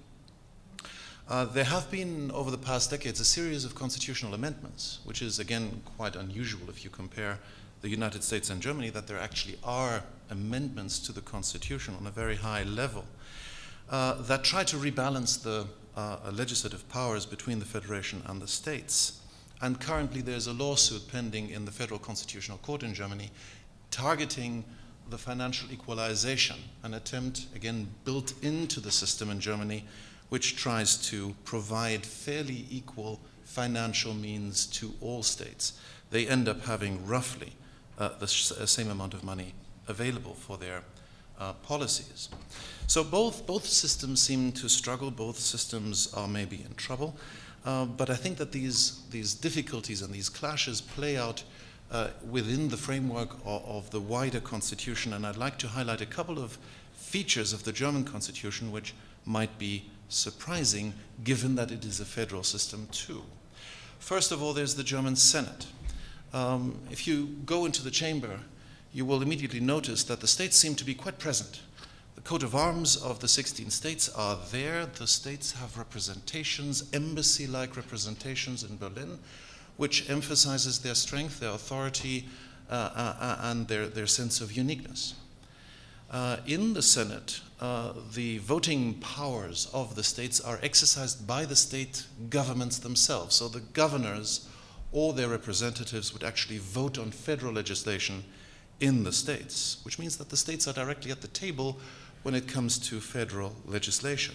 Speaker 6: Uh, there have been, over the past decades, a series of constitutional amendments, which is, again, quite unusual if you compare the United States and Germany, that there actually are amendments to the Constitution on a very high level. Uh, that try to rebalance the uh, legislative powers between the Federation and the states. And currently there's a lawsuit pending in the Federal Constitutional Court in Germany targeting the financial equalization, an attempt, again, built into the system in Germany, which tries to provide fairly equal financial means to all states. They end up having roughly uh, the sh- same amount of money available for their uh, policies. So both, both systems seem to struggle, both systems are maybe in trouble, uh, but I think that these, these difficulties and these clashes play out uh, within the framework of, of the wider constitution, and I'd like to highlight a couple of features of the German constitution which might be surprising given that it is a federal system too. First of all, there's the German Senate. Um, if you go into the chamber, you will immediately notice that the states seem to be quite present. The coat of arms of the sixteen states are there. The states have representations, embassy-like representations in Berlin, which emphasizes their strength, their authority, uh, uh, and their, their sense of uniqueness. Uh, in the Senate, uh, the voting powers of the states are exercised by the state governments themselves. So the governors or their representatives would actually vote on federal legislation in the states, which means that the states are directly at the table when it comes to federal legislation.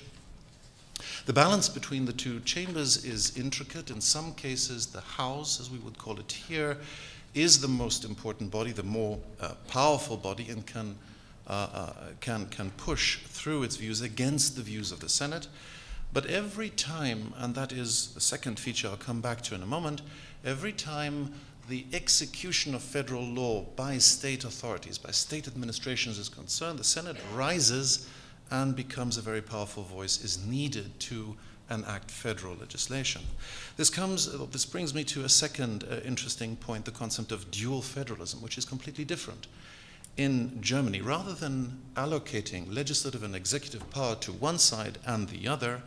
Speaker 6: The balance between the two chambers is intricate. In some cases, the House, as we would call it here, is the most important body, the more uh, powerful body, and can Uh, uh, can, can push through its views against the views of the Senate. But every time, and that is the second feature I'll come back to in a moment, every time the execution of federal law by state authorities, by state administrations is concerned, the Senate rises and becomes a very powerful voice, is needed to enact federal legislation. This comes, uh, this brings me to a second uh, interesting point, the concept of dual federalism, which is completely different. In Germany, rather than allocating legislative and executive power to one side and the other,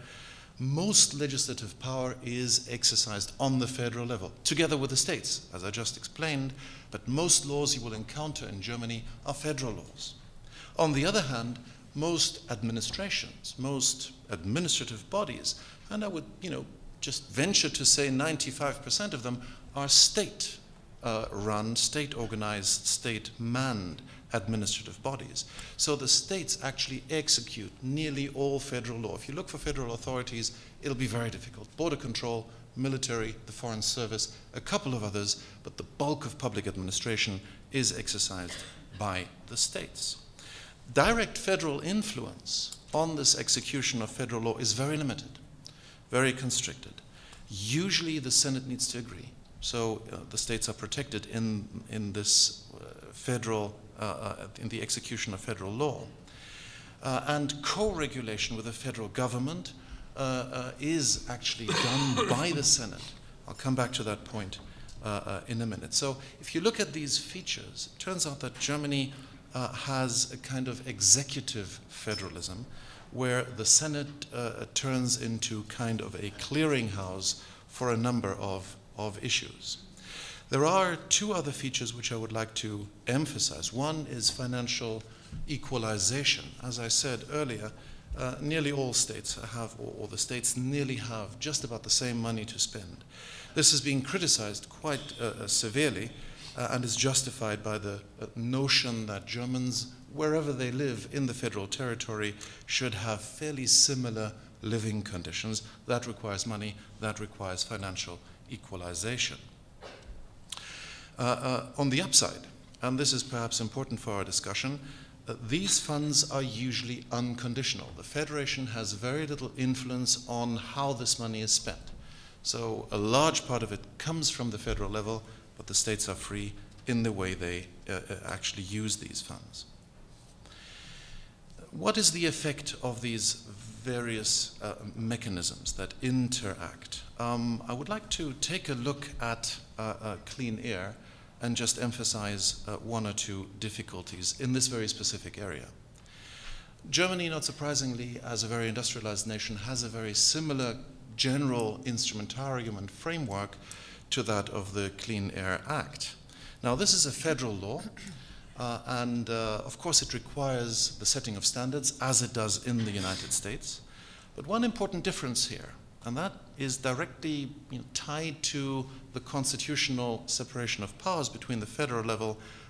Speaker 6: most legislative power is exercised on the federal level, together with the states, as I just explained, but most laws you will encounter in Germany are federal laws. On the other hand, most administrations, most administrative bodies, and I would, you know, just venture to say ninety-five percent of them are state-run, uh, state-organized, state-manned administrative bodies. So the states actually execute nearly all federal law. If you look for federal authorities, it'll be very difficult. Border control, military, the foreign service, a couple of others, but the bulk of public administration is exercised by the states. Direct federal influence on this execution of federal law is very limited, very constricted. Usually the Senate needs to agree. So uh, the states are protected in, in this uh, federal Uh, uh, in the execution of federal law. Uh, and co-regulation with the federal government uh, uh, is actually done by the Senate. I'll come back to that point uh, uh, in a minute. So if you look at these features, it turns out that Germany uh, has a kind of executive federalism where the Senate uh, turns into kind of a clearinghouse for a number of, of issues. There are two other features which I would like to emphasize. One is financial equalization. As I said earlier, uh, nearly all states have, or, or the states nearly have, just about the same money to spend. This is being criticized quite uh, severely uh, and is justified by the uh, notion that Germans, wherever they live in the federal territory, should have fairly similar living conditions. That requires money, that requires financial equalization. Uh, uh, on the upside, and this is perhaps important for our discussion, uh, these funds are usually unconditional. The Federation has very little influence on how this money is spent. So a large part of it comes from the federal level, but the states are free in the way they uh, uh, actually use these funds. What is the effect of these various uh, mechanisms that interact? Um, I would like to take a look at uh, uh, clean air and just emphasize uh, one or two difficulties in this very specific area. Germany, not surprisingly, as a very industrialized nation, has a very similar general instrumentarium and framework to that of the Clean Air Act. Now, this is a federal law, uh, and uh, of course it requires the setting of standards, as it does in the United States. But one important difference here, and that is directly you know, tied to the constitutional separation of powers between the federal level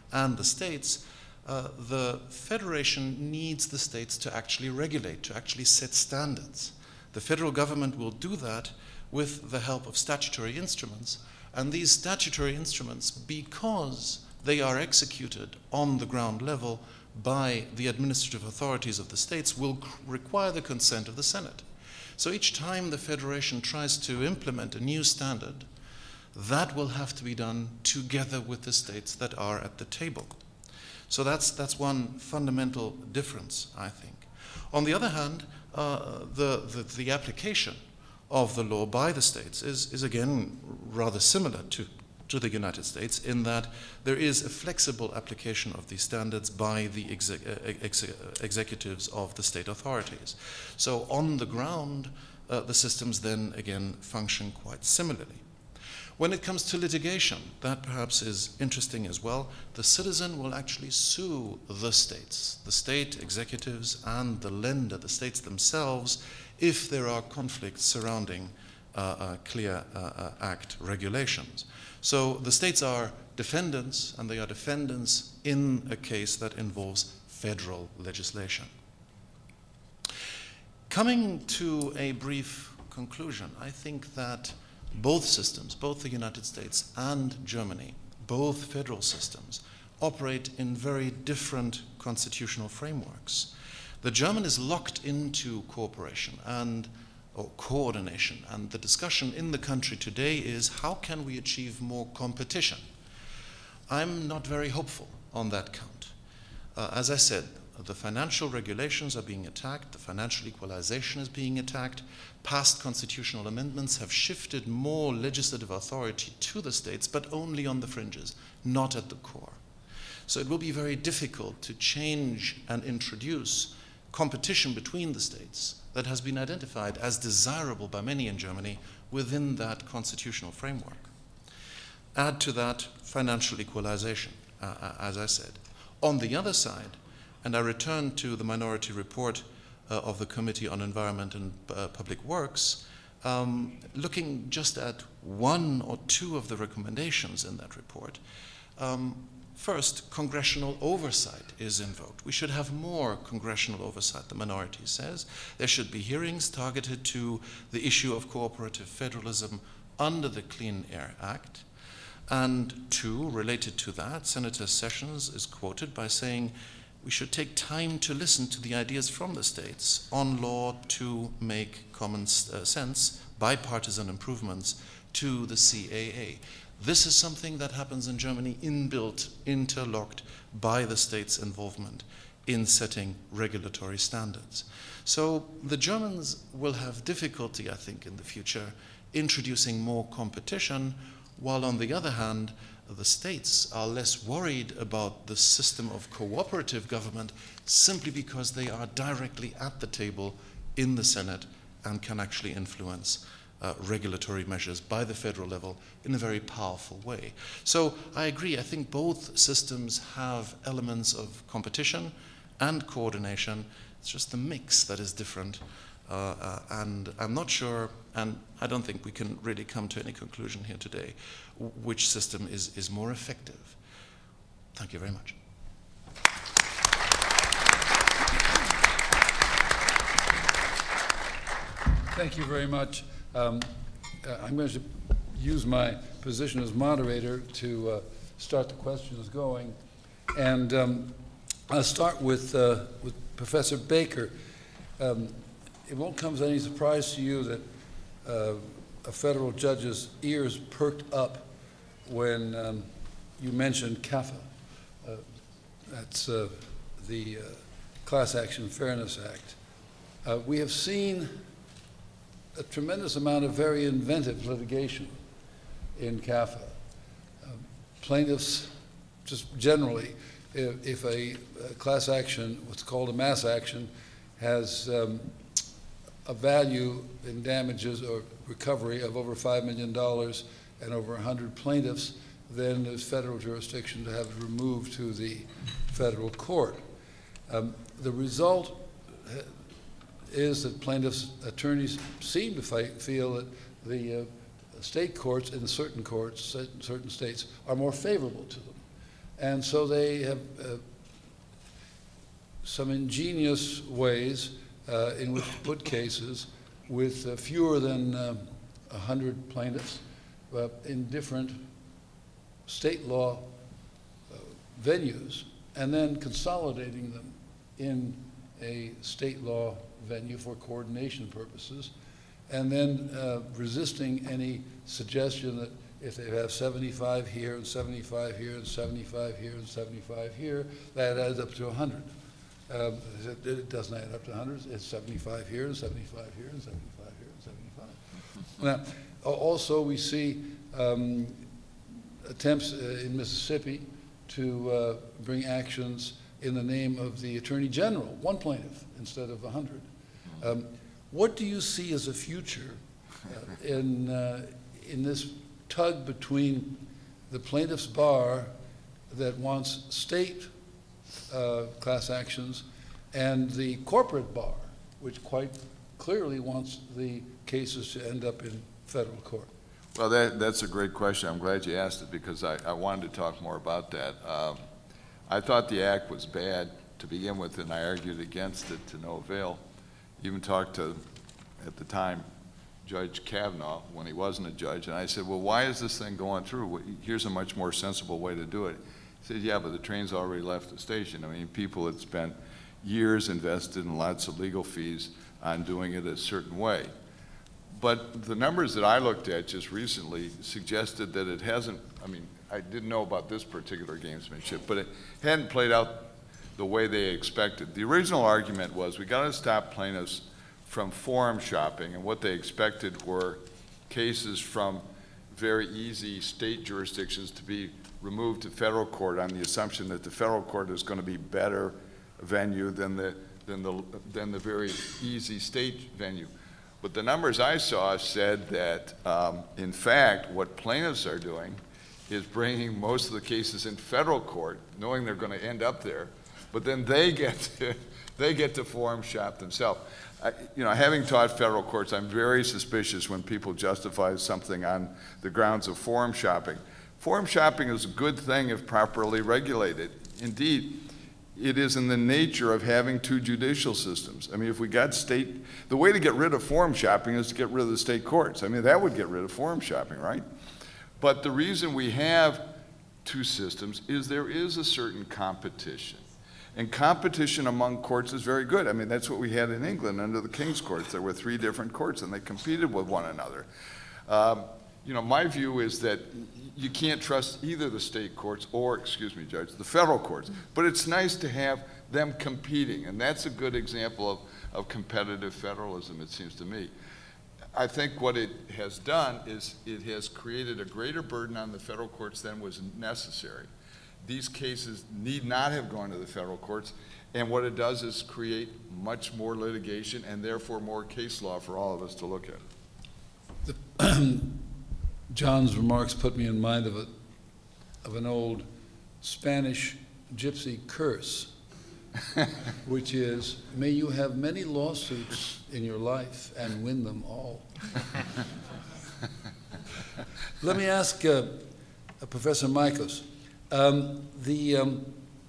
Speaker 6: and the states, uh, the federation needs the states to actually regulate, to actually set standards. The federal government will do that with the help of statutory instruments, and these statutory instruments, because they are executed on the ground level by the administrative authorities of the states, will require the consent of the Senate. So each time the federation tries to implement a new standard, that will have to be done together with the states that are at the table. So that's, that's one fundamental difference, I think. On the other hand, uh, the, the, the application of the law by the states is, is again rather similar to, to the United States, in that there is a flexible application of these standards by the exec ex executives of the state authorities. So on the ground, uh, the systems then again function quite similarly. When it comes to litigation, that perhaps is interesting as well. The citizen will actually sue the states, the state executives and the lender, the states themselves, if there are conflicts surrounding uh, uh, Clear uh, uh, Act regulations. So the states are defendants, and they are defendants in a case that involves federal legislation. Coming to a brief conclusion, I think that both systems, both the United States and Germany, both federal systems, operate in very different constitutional frameworks. The German is locked into cooperation and or coordination, and the discussion in the country today is how can we achieve more competition? I'm not very hopeful on that count. Uh, as I said, the financial regulations are being attacked, the financial equalization is being attacked, past constitutional amendments have shifted more legislative authority to the states, but only on the fringes, not at the core. So it will be very difficult to change and introduce competition between the states that has been identified as desirable by many in Germany within that constitutional framework. Add to that financial equalization, uh, as I said. On the other side, and I return to the minority report uh, of the Committee on Environment and uh, Public Works, um, looking just at one or two of the recommendations in that report. Um, first, congressional oversight is invoked. We should have more congressional oversight, the minority says. There should be hearings targeted to the issue of cooperative federalism under the Clean Air Act. And two, related to that, Senator Sessions is quoted by saying, we should take time to listen to the ideas from the states on law to make common uh, sense, bipartisan improvements to the C A A. This is something that happens in Germany, inbuilt, interlocked by the state's involvement in setting regulatory standards. So the Germans will have difficulty, I think, in the future, introducing more competition, while on the other hand, the states are less worried about the system of cooperative government simply because they are directly at the table in the Senate and can actually influence uh, regulatory measures by the federal level in a very powerful way. So I agree, I think both systems have elements of competition and coordination. It's just the mix that is different. Uh, uh, and I'm not sure, and I don't think we can really come to any conclusion here today, which system is, is more effective. Thank you very much.
Speaker 2: Thank you very much. Um, uh, I'm going to use my position as moderator to uh, start the questions going. And um, I'll start with, uh, with Professor Baker. Um, It won't come as any surprise to you that uh, a federal judge's ears perked up when um, you mentioned CAFA. Uh, that's uh, the uh, Class Action Fairness Act. Uh, we have seen a tremendous amount of very inventive litigation in CAFA. Uh, plaintiffs, just generally, if, if a, a class action, what's called a mass action, has um, a value in damages or recovery of over five million dollars and over one hundred plaintiffs, then there's federal jurisdiction to have it removed to the federal court. Um, the result is that plaintiffs' attorneys seem to fight, feel that the uh, state courts in certain courts, certain states, are more favorable to them. And so they have uh, some ingenious ways uh, in which to put cases with uh, fewer than uh, one hundred plaintiffs uh, in different state law uh, venues, and then consolidating them in a state law venue for coordination purposes, and then uh, resisting any suggestion that if they have seventy-five here and seventy-five here and seventy-five here and seventy-five here, that adds up to one hundred. Um, it, it doesn't add up to one hundred. It's seventy-five here and seventy-five here and seventy-five here and seventy-five. Now, also we see um, attempts uh, in Mississippi to uh, bring actions in the name of the Attorney General, one plaintiff instead of one hundred. Um, what do you see as a future uh, in, uh, in this tug between the plaintiff's bar that wants state uh, class actions and the corporate bar, which quite clearly wants the cases to end up in federal court?
Speaker 3: Well, that, that's a great question. I'm glad you asked it because I, I wanted to talk more about that. Um, I thought the act was bad to begin with, and I argued against it to no avail. Even talked to, at the time, Judge Kavanaugh when he wasn't a judge, and I said, well, why is this thing going through? Here's a much more sensible way to do it. He said, yeah, but the train's already left the station. I mean, people had spent years invested in lots of legal fees on doing it a certain way. But the numbers that I looked at just recently suggested that it hasn't, I mean, I didn't know about this particular gamesmanship, but it hadn't played out the way they expected. The original argument was we got to stop plaintiffs from forum shopping, and what they expected were cases from very easy state jurisdictions to be removed to federal court on the assumption that the federal court is going to be better venue than the, than the, than the very easy state venue. But the numbers I saw said that, um, in fact, what plaintiffs are doing is bringing most of the cases in federal court, knowing they're going to end up there, but then they get to, they get to forum shop themselves. I, you know, having taught federal courts, I'm very suspicious when people justify something on the grounds of forum shopping. Forum shopping is a good thing if properly regulated. Indeed, it is in the nature of having two judicial systems. I mean, if we got state, the way to get rid of forum shopping is to get rid of the state courts. I mean, that would get rid of forum shopping, right? But the reason we have two systems is there is a certain competition. And competition among courts is very good. I mean, that's what we had in England under the King's Courts. There were three different courts, and they competed with one another. Um, you know, my view is that you can't trust either the state courts or, excuse me, Judge, the federal courts. But it's nice to have them competing, and that's a good example of, of competitive federalism, it seems to me. I think what it has done is it has created a greater burden on the federal courts than was necessary. These cases need not have gone to the federal courts, and what it does is create much more litigation and therefore more case law for all of us to look at.
Speaker 2: The, John's remarks put me in mind of, a, of an old Spanish gypsy curse, which is, may you have many lawsuits in your life and win them all. Let me ask uh, uh, Professor Michos, um, the, um,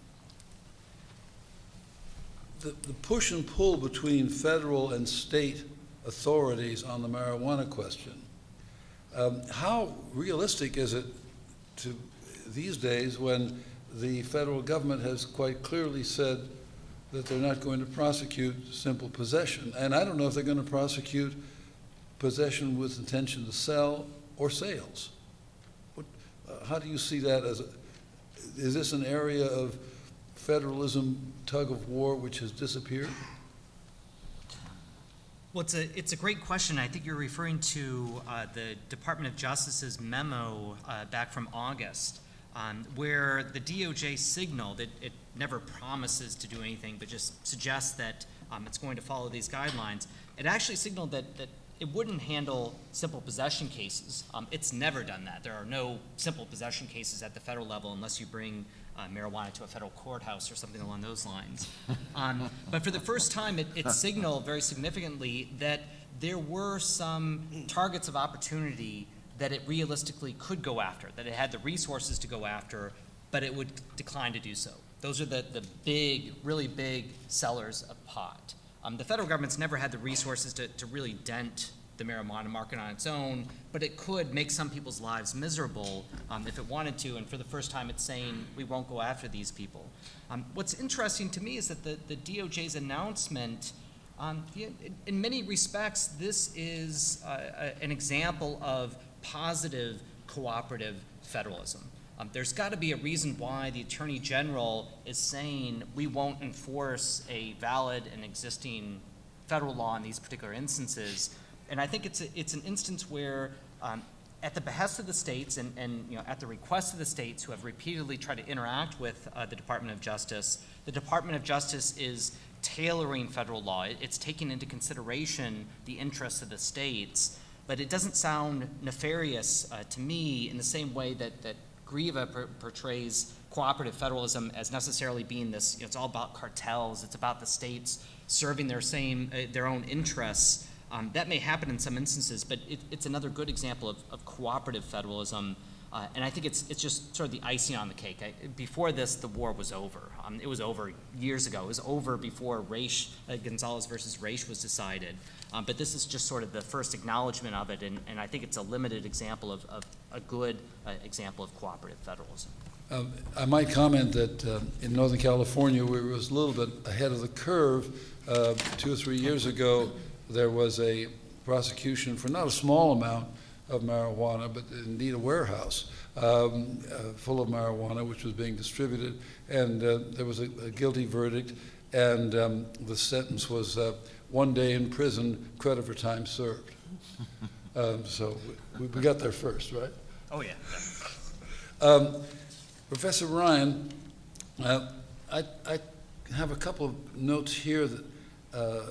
Speaker 2: the, the push and pull between federal and state authorities on the marijuana question, um, how realistic is it to these days when the federal government has quite clearly said that they're not going to prosecute simple possession? And I don't know if they're going to prosecute possession with intention to sell or sales. What, uh, how do you see that as a, is this an area of federalism tug of war which has disappeared?
Speaker 5: Well, it's a, it's a great question. I think you're referring to uh, the Department of Justice's memo uh, back from August, um, where the D O J signaled that it never promises to do anything, but just suggests that um, it's going to follow these guidelines. It actually signaled that, that it wouldn't handle simple possession cases. Um, it's never done that. There are no simple possession cases at the federal level unless you bring uh, marijuana to a federal courthouse or something along those lines. Um, but for the first time, it, it signaled very significantly that there were some targets of opportunity that it realistically could go after, that it had the resources to go after but it would decline to do so. Those are the, the big, really big sellers of pot. Um, the federal government's never had the resources to, to really dent the marijuana market on its own, but it could make some people's lives miserable um, if it wanted to, and for the first time it's saying we won't go after these people. Um, what's interesting to me is that the, the D O J's announcement, um, in, in many respects, this is uh, a, an example of positive cooperative federalism. Um, there's got to be a reason why the Attorney General is saying we won't enforce a valid and existing federal law in these particular instances. And I think it's, a, it's an instance where, um, at the behest of the states and, and you know, at the request of the states who have repeatedly tried to interact with uh, the Department of Justice, the Department of Justice is tailoring federal law. It, it's taking into consideration the interests of the states, but it doesn't sound nefarious uh, to me in the same way that, that Grieva per portrays cooperative federalism as necessarily being this, you know, it's all about cartels, it's about the states serving their same, uh, their own interests. Um, that may happen in some instances, but it, it's another good example of, of cooperative federalism, uh, and I think it's, it's just sort of the icing on the cake. I, before this, the war was over. Um, it was over years ago. It was over before Raich, uh, Gonzalez versus Raich was decided, um, but this is just sort of the first acknowledgement of it, and, and I think it's a limited example of, of a good uh, example of cooperative federalism.
Speaker 2: Um, I might comment that uh, in Northern California, we were a little bit ahead of the curve. Uh, two or three years ago, there was a prosecution for not a small amount of marijuana, but indeed a warehouse um, uh, full of marijuana, which was being distributed, and uh, there was a, a guilty verdict, and um, the sentence was uh, one day in prison, credit for time served. um, so we, we got there first, right?
Speaker 5: Oh, yeah.
Speaker 2: Um, Professor Ryan, uh, I, I have a couple of notes here that uh,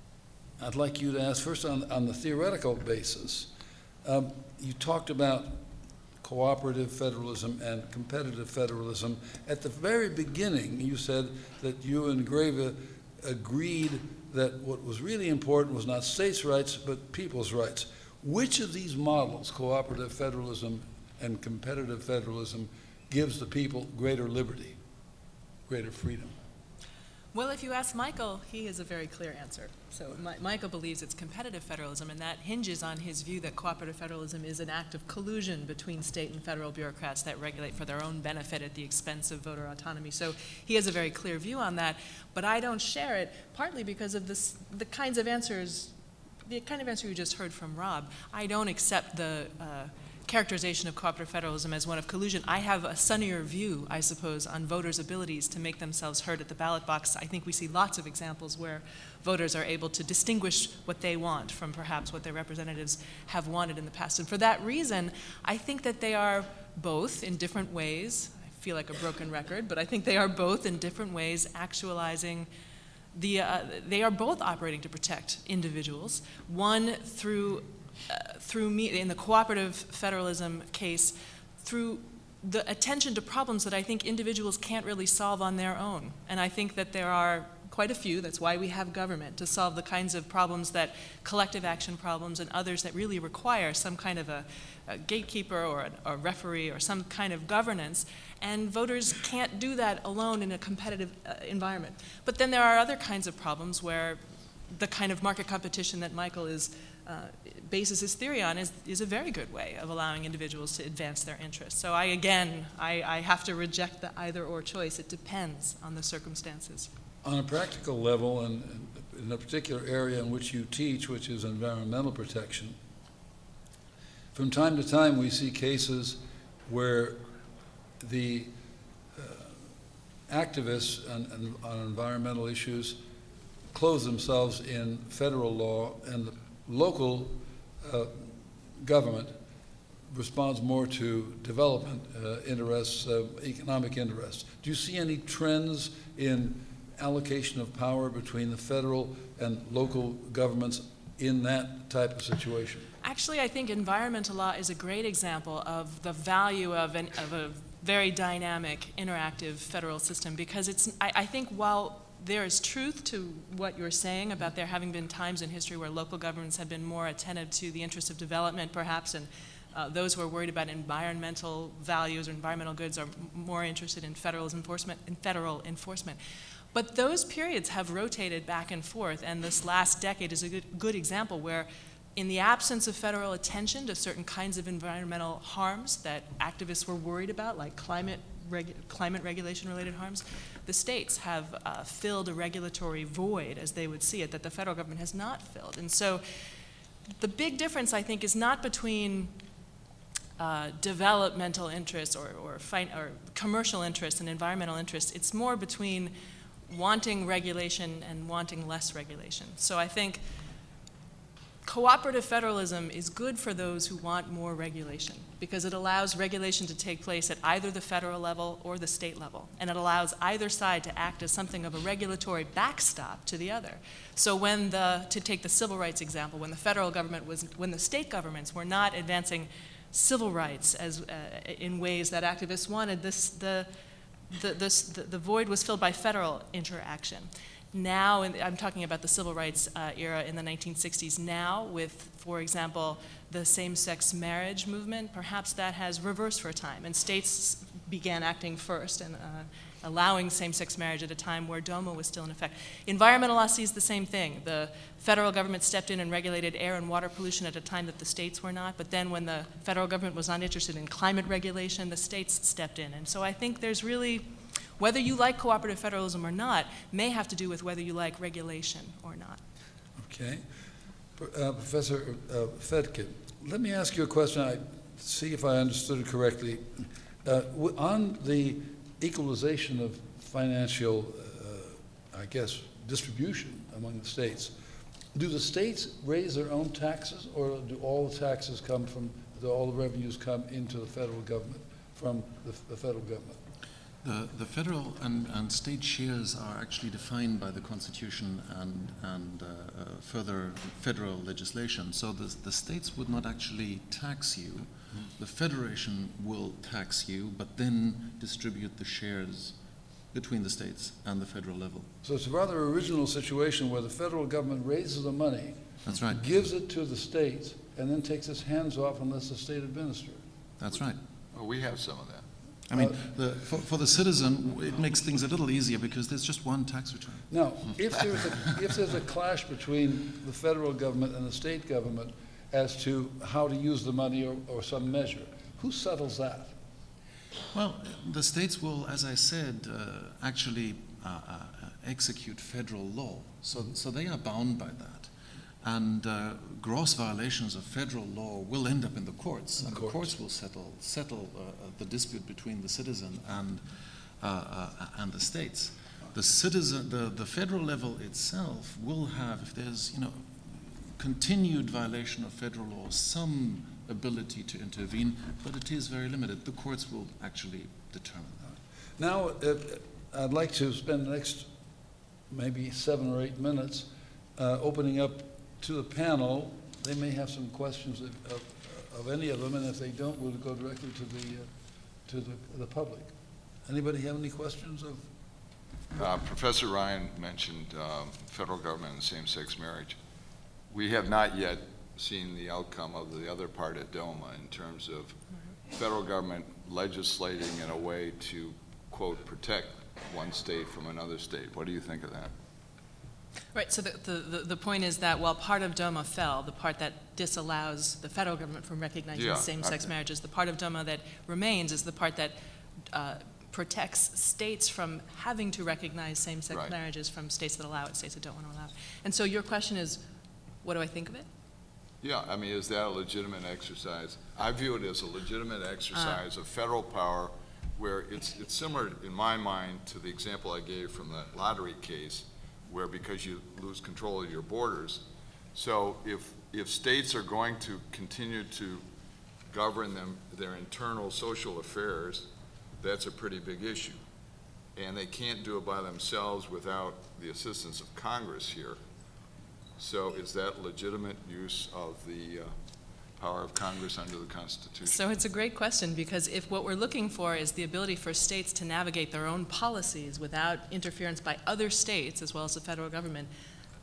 Speaker 2: I'd like you to ask. First, on, on the theoretical basis, um, you talked about cooperative federalism and competitive federalism. At the very beginning, you said that you and Grieva agreed that what was really important was not states' rights, but people's rights. Which of these models, cooperative federalism and competitive federalism, gives the people greater liberty, greater freedom?
Speaker 4: Well, if you ask Michael, he has a very clear answer. So Mi Michael believes it's competitive federalism, and that hinges on his view that cooperative federalism is an act of collusion between state and federal bureaucrats that regulate for their own benefit at the expense of voter autonomy. So he has a very clear view on that, but I don't share it, partly because of this, the kinds of answers, the kind of answer you just heard from Rob. I don't accept the uh, characterization of cooperative federalism as one of collusion. I have a sunnier view, I suppose, on voters' abilities to make themselves heard at the ballot box. I think we see lots of examples where voters are able to distinguish what they want from perhaps what their representatives have wanted in the past. And for that reason, I think that they are both in different ways. I feel like a broken record, but I think they are both in different ways actualizing the, uh, they are both operating to protect individuals, one through Uh, through me, in the cooperative federalism case, through the attention to problems that I think individuals can't really solve on their own. And I think that there are quite a few, that's why we have government, to solve the kinds of problems that collective action problems and others that really require some kind of a, a gatekeeper or a, a referee or some kind of governance. And voters can't do that alone in a competitive uh, environment. But then there are other kinds of problems where the kind of market competition that Michael is Uh, bases his theory on is, is a very good way of allowing individuals to advance their interests. So I, again, I, I have to reject the either or choice. It depends on the circumstances.
Speaker 2: On a practical level, and in a particular area in which you teach, which is environmental protection, from time to time we see cases where the uh, activists on, on environmental issues clothe themselves in federal law, and the local uh, government responds more to development uh, interests, uh, economic interests. Do you see any trends in allocation of power between the federal and local governments in that type of situation?
Speaker 4: Actually, I think environmental law is a great example of the value of, an, of a very dynamic, interactive federal system, because it's, I, I think while there is truth to what you're saying about there having been times in history where local governments have been more attentive to the interests of development, perhaps, and Uh, those who are worried about environmental values or environmental goods are m- more interested in federal enforcement. In federal enforcement. But those periods have rotated back and forth, and this last decade is a good, good example where, in the absence of federal attention to certain kinds of environmental harms that activists were worried about, like climate, regu- climate regulation-related harms, the states have uh, filled a regulatory void, as they would see it, that the federal government has not filled. And so the big difference, I think, is not between uh, developmental interests or, or, fi- or commercial interests and environmental interests. It's more between wanting regulation and wanting less regulation. So I think cooperative federalism is good for those who want more regulation because it allows regulation to take place at either the federal level or the state level. And it allows either side to act as something of a regulatory backstop to the other. So when the, to take the civil rights example, when the federal government was, when the state governments were not advancing civil rights as, uh, in ways that activists wanted, this, the, the, this, the, the void was filled by federal interaction. Now, in, I'm talking about the civil rights uh, era in the nineteen sixties, now with, for example, the same-sex marriage movement, perhaps that has reversed for a time, and states began acting first and uh, allowing same-sex marriage at a time where DOMA was still in effect. Environmental law sees the same thing. The federal government stepped in and regulated air and water pollution at a time that the states were not, but then when the federal government was not interested in climate regulation, the states stepped in. And so I think there's really, whether you like cooperative federalism or not, may have to do with whether you like regulation or not.
Speaker 2: Okay. Uh, Professor uh, Fedke, let me ask you a question. I see if I understood it correctly. Uh, w- on the equalization of financial, uh, I guess, distribution among the states, do the states raise their own taxes, or do all the taxes come from, do all the revenues come into the federal government from the, the federal government?
Speaker 6: The, the federal and, and state shares are actually defined by the Constitution and, and uh, uh, further federal legislation. So the, the states would not actually tax you. Mm. The federation will tax you, but then distribute the shares between the states and the federal level.
Speaker 2: So it's a rather original situation where the federal government raises the money,
Speaker 6: That's right.
Speaker 2: gives it to the states, and then takes its hands off and lets the state administer it.
Speaker 6: That's right.
Speaker 3: Well, we have some of that.
Speaker 6: I mean, the, for, for the citizen, it makes things a little easier because there's just one tax return.
Speaker 2: Now, if there's a, if there's a clash between the federal government and the state government as to how to use the money or, or some measure, who settles that?
Speaker 6: Well, the states will, as I said, uh, actually uh, uh, execute federal law. So, so they are bound by that. And uh, gross violations of federal law will end up in the courts,
Speaker 2: In
Speaker 6: and
Speaker 2: courts.
Speaker 6: the courts will settle settle uh, the dispute between the citizen and uh, uh, and the states. The citizen, the, the federal level itself will have, if there's you know continued violation of federal law, some ability to intervene, but it is very limited. The courts will actually determine that.
Speaker 2: Now, uh, I'd like to spend the next maybe seven or eight minutes uh, opening up to the panel. They may have some questions of, of, of any of them, and if they don't, we'll go directly to the uh, to the, the public. Anybody have any questions of?
Speaker 3: Uh, Professor Ryan mentioned um, federal government and same-sex marriage. We have not yet seen the outcome of the other part at DOMA in terms of federal government legislating in a way to, quote, protect one state from another state. What do you think of that?
Speaker 4: Right, so the, the, the point is that while part of DOMA fell, the part that disallows the federal government from recognizing
Speaker 3: Yeah,
Speaker 4: same-sex
Speaker 3: okay.
Speaker 4: marriages, the part of DOMA that remains is the part that uh, protects states from having to recognize same-sex
Speaker 3: Right.
Speaker 4: marriages from states that allow it, states that don't want to allow it. And so your question is, what do I think of it?
Speaker 3: Yeah, I mean, is that a legitimate exercise? I view it as a legitimate exercise of federal power where it's, it's similar, in my mind, to the example I gave from the lottery case, where because you lose control of your borders. So if, if states are going to continue to govern them, their internal social affairs, that's a pretty big issue. And they can't do it by themselves without the assistance of Congress here. So is that legitimate use of the uh, power of Congress under the Constitution?
Speaker 4: So it's a great question, because if what we're looking for is the ability for states to navigate their own policies without interference by other states as well as the federal government,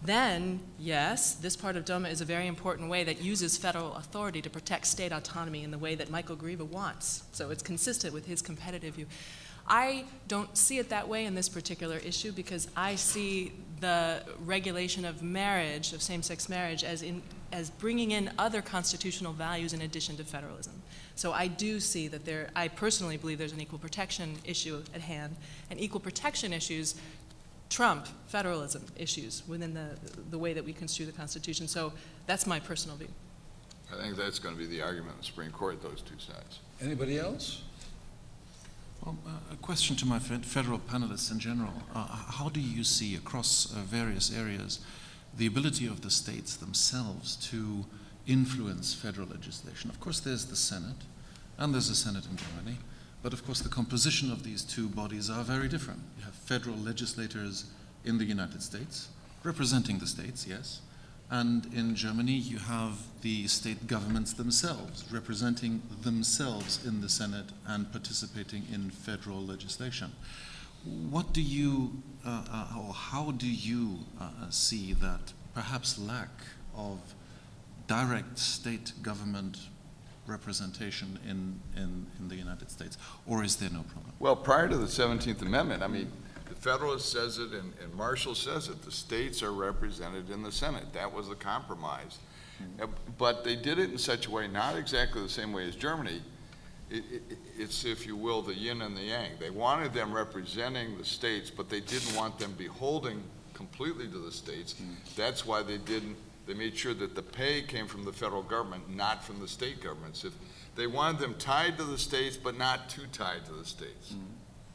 Speaker 4: then, yes, this part of DOMA is a very important way that uses federal authority to protect state autonomy in the way that Michael Grieva wants. So it's consistent with his competitive view. I don't see it that way in this particular issue because I see the regulation of marriage, of same-sex marriage, as, in, as bringing in other constitutional values in addition to federalism. So I do see that there, I personally believe there's an equal protection issue at hand, and equal protection issues trump federalism issues within the, the way that we construe the Constitution. So that's my personal view.
Speaker 3: I think that's going to be the argument in the Supreme Court, those two sides.
Speaker 2: Anybody else?
Speaker 6: Well, uh, a question to my fed federal panelists in general. Uh, how do you see across uh, various areas the ability of the states themselves to influence federal legislation? Of course, there's the Senate, and there's a Senate in Germany. But of course, the composition of these two bodies are very different. You have federal legislators in the United States, representing the states, yes. And in Germany, you have the state governments themselves, representing themselves in the Senate and participating in federal legislation. What do you, uh, uh, or how do you uh, see that perhaps lack of direct state government representation in, in, in the United States, or is there no problem?
Speaker 3: Well, prior to the seventeenth Amendment, I mean, the Federalist says it and, and Marshall says it, the states are represented in the Senate. That was the compromise. Mm-hmm. uh, but they did it in such a way, not exactly the same way as Germany. It, it, it's, if you will, the yin and the yang. They wanted them representing the states, but they didn't want them beholding completely to the states. Mm-hmm. That's why they didn't They made sure that the pay came from the federal government, not from the state governments. If they wanted them tied to the states, but not too tied to the states.
Speaker 5: Mm.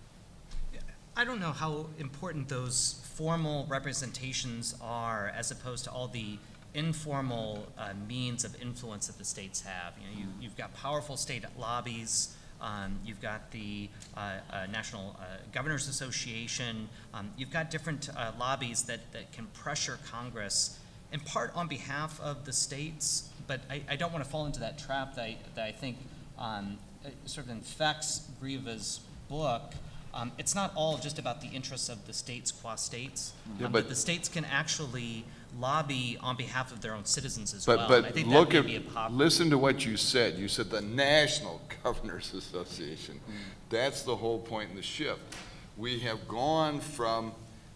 Speaker 5: I don't know how important those formal representations are as opposed to all the informal uh, means of influence that the states have. You know, you, you've got powerful state lobbies. Um, you've got the uh, uh, National uh, Governors Association. Um, you've got different uh, lobbies that, that can pressure Congress in part on behalf of the states, but I, I don't want to fall into that trap that I, that I think um, sort of infects Grieva's book. Um, it's not all just about the interests of the states qua states,
Speaker 3: yeah,
Speaker 5: um,
Speaker 3: but,
Speaker 5: but the states can actually lobby on behalf of their own citizens as
Speaker 3: but,
Speaker 5: well.
Speaker 3: But
Speaker 5: and I think
Speaker 3: look
Speaker 5: that
Speaker 3: at,
Speaker 5: may be a pop-
Speaker 3: listen to what you said. You said the National Governors Association. Mm. That's the whole point in the shift. We have gone from,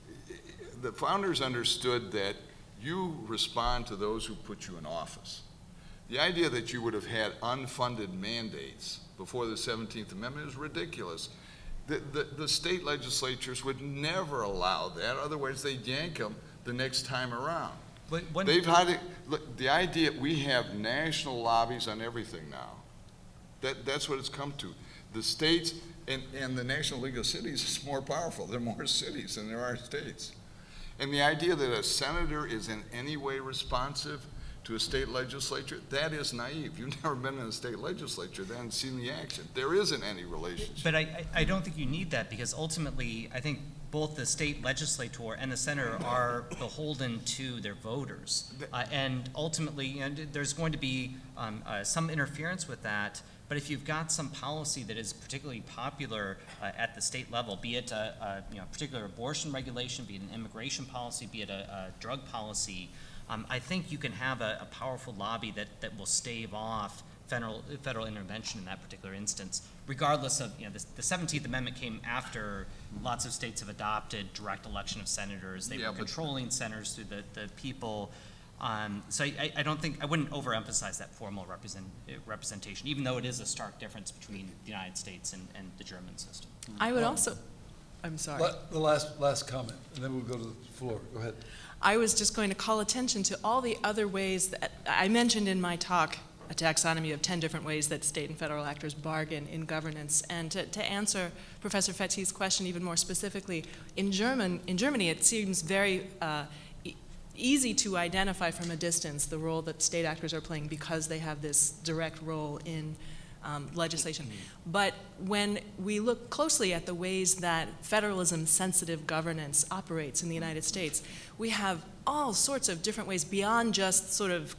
Speaker 3: the founders understood that you respond to those who put you in office. The idea that you would have had unfunded mandates before the seventeenth Amendment is ridiculous. The, the, the state legislatures would never allow that, otherwise they'd yank them the next time around.
Speaker 5: But when,
Speaker 3: They've had it, look, the idea, we have national lobbies on everything now. That, that's what it's come to. The states, and, and the National League of Cities is more powerful. There are more cities than there are states. And the idea that a senator is in any way responsive to a state legislature, that is naive. You've never been in a state legislature, they haven't seen the action. There isn't any relationship.
Speaker 5: But I, I don't think you need that, because ultimately I think both the state legislator and the senator are beholden to their voters. Uh, and ultimately, you know, there's going to be um, uh, some interference with that. But if you've got some policy that is particularly popular uh, at the state level, be it a, a you know, particular abortion regulation, be it an immigration policy, be it a, a drug policy, um, I think you can have a, a powerful lobby that, that will stave off federal, federal intervention in that particular instance, regardless of, you know, the, the seventeenth Amendment came after lots of states have adopted direct election of senators. They
Speaker 3: Yeah,
Speaker 5: were controlling senators through the, the people. Um, so I, I don't think, I wouldn't overemphasize that formal represent, representation, even though it is a stark difference between the United States and, and the German system.
Speaker 4: I would also, I'm sorry.
Speaker 2: La- The last, last comment, and then we'll go to the floor. Go ahead.
Speaker 4: I was just going to call attention to all the other ways that I mentioned in my talk, a taxonomy of ten different ways that state and federal actors bargain in governance. And to, to answer Professor Fetty's question even more specifically, in, German, in Germany it seems very uh, e easy to identify from a distance the role that state actors are playing because they have this direct role in um, legislation. But when we look closely at the ways that federalism-sensitive governance operates in the United States, we have all sorts of different ways beyond just sort of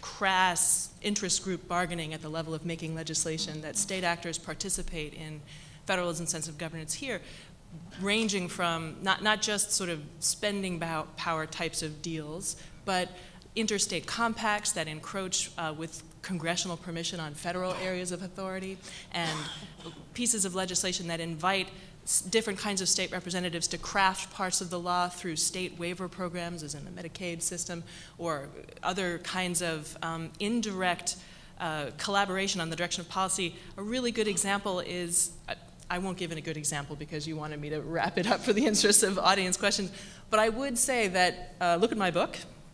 Speaker 4: crass interest group bargaining at the level of making legislation that state actors participate in federalism-sensitive governance here. ranging from not, not just sort of spending power types of deals, but interstate compacts that encroach uh, with congressional permission on federal areas of authority, and pieces of legislation that invite different kinds of state representatives to craft parts of the law through state waiver programs, as in the Medicaid system, or other kinds of um, indirect uh, collaboration on the direction of policy. A really good example is, uh, I won't give it a good example because you wanted me to wrap it up for the interest of audience questions, but I would say that, uh, look at my book.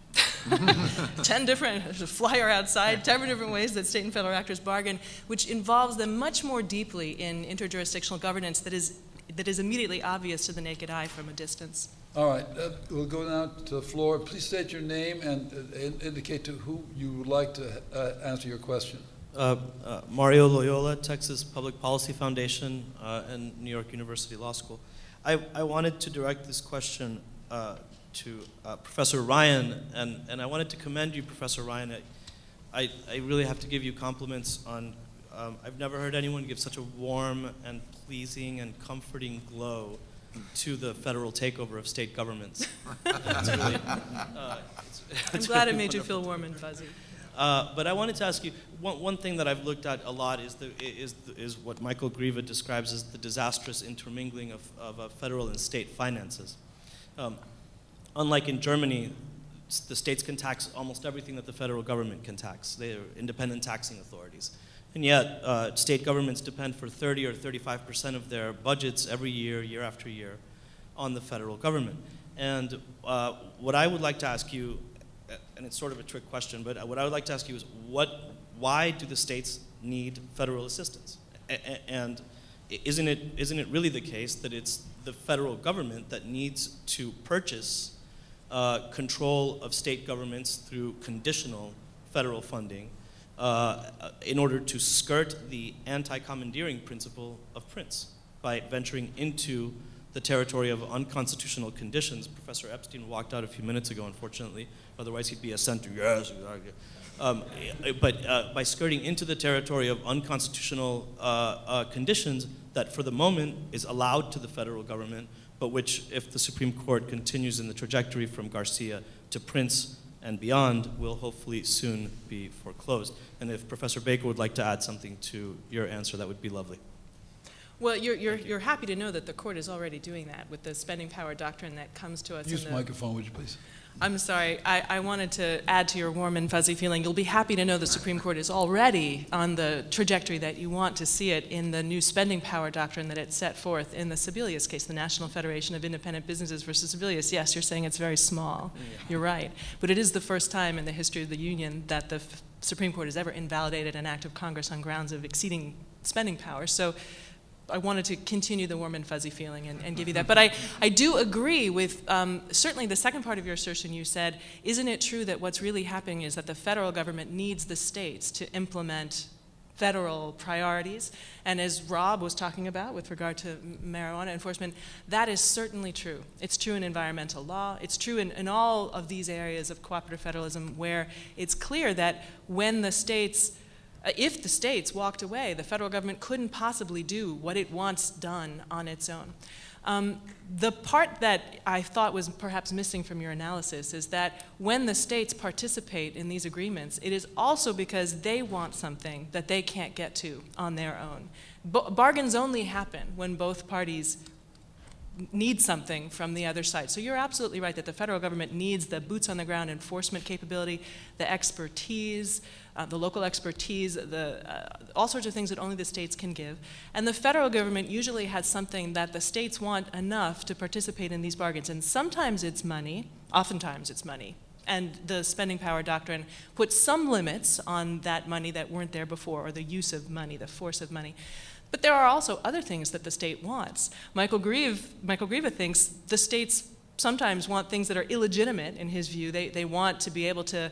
Speaker 4: ten different, there's a flyer outside, ten different ways that state and federal actors bargain, which involves them much more deeply in interjurisdictional governance that is, that is immediately obvious to the naked eye from a distance.
Speaker 2: All right, uh, we'll go now to the floor. Please state your name and uh, in indicate to who you would like to uh, answer your question.
Speaker 7: Uh, uh, Mario Loyola, Texas Public Policy Foundation uh, and New York University Law School. I, I wanted to direct this question uh, to uh, Professor Ryan, and, and I wanted to commend you, Professor Ryan. I, I, I really have to give you compliments on, um, I've never heard anyone give such a warm and pleasing and comforting glow to the federal takeover of state governments. It's really, uh, it's,
Speaker 4: I'm
Speaker 7: it's
Speaker 4: glad
Speaker 7: really
Speaker 4: it made you
Speaker 7: wonderful.
Speaker 4: feel warm and fuzzy.
Speaker 7: Uh, but I wanted to ask you, one, one thing that I've looked at a lot is, the, is, the, is what Michael Grieva describes as the disastrous intermingling of, of uh, federal and state finances. Um, unlike in Germany, the states can tax almost everything that the federal government can tax. They are independent taxing authorities. And yet, uh, state governments depend for thirty or thirty-five percent of their budgets every year, year after year, on the federal government. And uh, what I would like to ask you, and it's sort of a trick question, but what I would like to ask you is, what, why do the states need federal assistance? A and isn't it, isn't it really the case that it's the federal government that needs to purchase uh, control of state governments through conditional federal funding uh, in order to skirt the anti-commandeering principle of Prince by venturing into the territory of unconstitutional conditions? Professor Epstein walked out a few minutes ago, unfortunately. Otherwise, he'd be a center. Yes, exactly. Um, but uh, by skirting into the territory of unconstitutional uh, uh, conditions that, for the moment, is allowed to the federal government, but which, if the Supreme Court continues in the trajectory from Garcia to Prince and beyond, will hopefully soon be foreclosed. And if Professor Baker would like to add something to your answer, that would be lovely.
Speaker 4: Well, you're, you're, you're happy to know that the court is already doing that with the spending power doctrine that comes to us.
Speaker 2: Use
Speaker 4: in
Speaker 2: the
Speaker 4: the
Speaker 2: microphone, would you please?
Speaker 4: I'm sorry, I, I wanted to add to your warm and fuzzy feeling. You'll be happy to know the Supreme Court is already on the trajectory that you want to see it in the new spending power doctrine that it set forth in the Sebelius case, the National Federation of Independent Businesses versus Sebelius. Yes, you're saying it's very small. Yeah. You're right. But it is the first time in the history of the Union that the F Supreme Court has ever invalidated an act of Congress on grounds of exceeding spending power. So I wanted to continue the warm and fuzzy feeling and, and give you that. But I, I do agree with um, certainly the second part of your assertion. You said, isn't it true that what's really happening is that the federal government needs the states to implement federal priorities? And as Rob was talking about with regard to marijuana enforcement, that is certainly true. It's true in environmental law. It's true in, in all of these areas of cooperative federalism where it's clear that when the states if the states walked away, the federal government couldn't possibly do what it wants done on its own. Um, the part that I thought was perhaps missing from your analysis is that when the states participate in these agreements, it is also because they want something that they can't get to on their own. Bo- bargains only happen when both parties need something from the other side. So you're absolutely right that the federal government needs the boots on the ground enforcement capability, the expertise, uh, the local expertise, the, uh, all sorts of things that only the states can give. And the federal government usually has something that the states want enough to participate in these bargains. And sometimes it's money, oftentimes it's money. And the spending power doctrine puts some limits on that money that weren't there before, or the use of money, the force of money. But there are also other things that the state wants. Michael Grieve, Michael Grieva thinks the states sometimes want things that are illegitimate in his view. They, they want to be able to,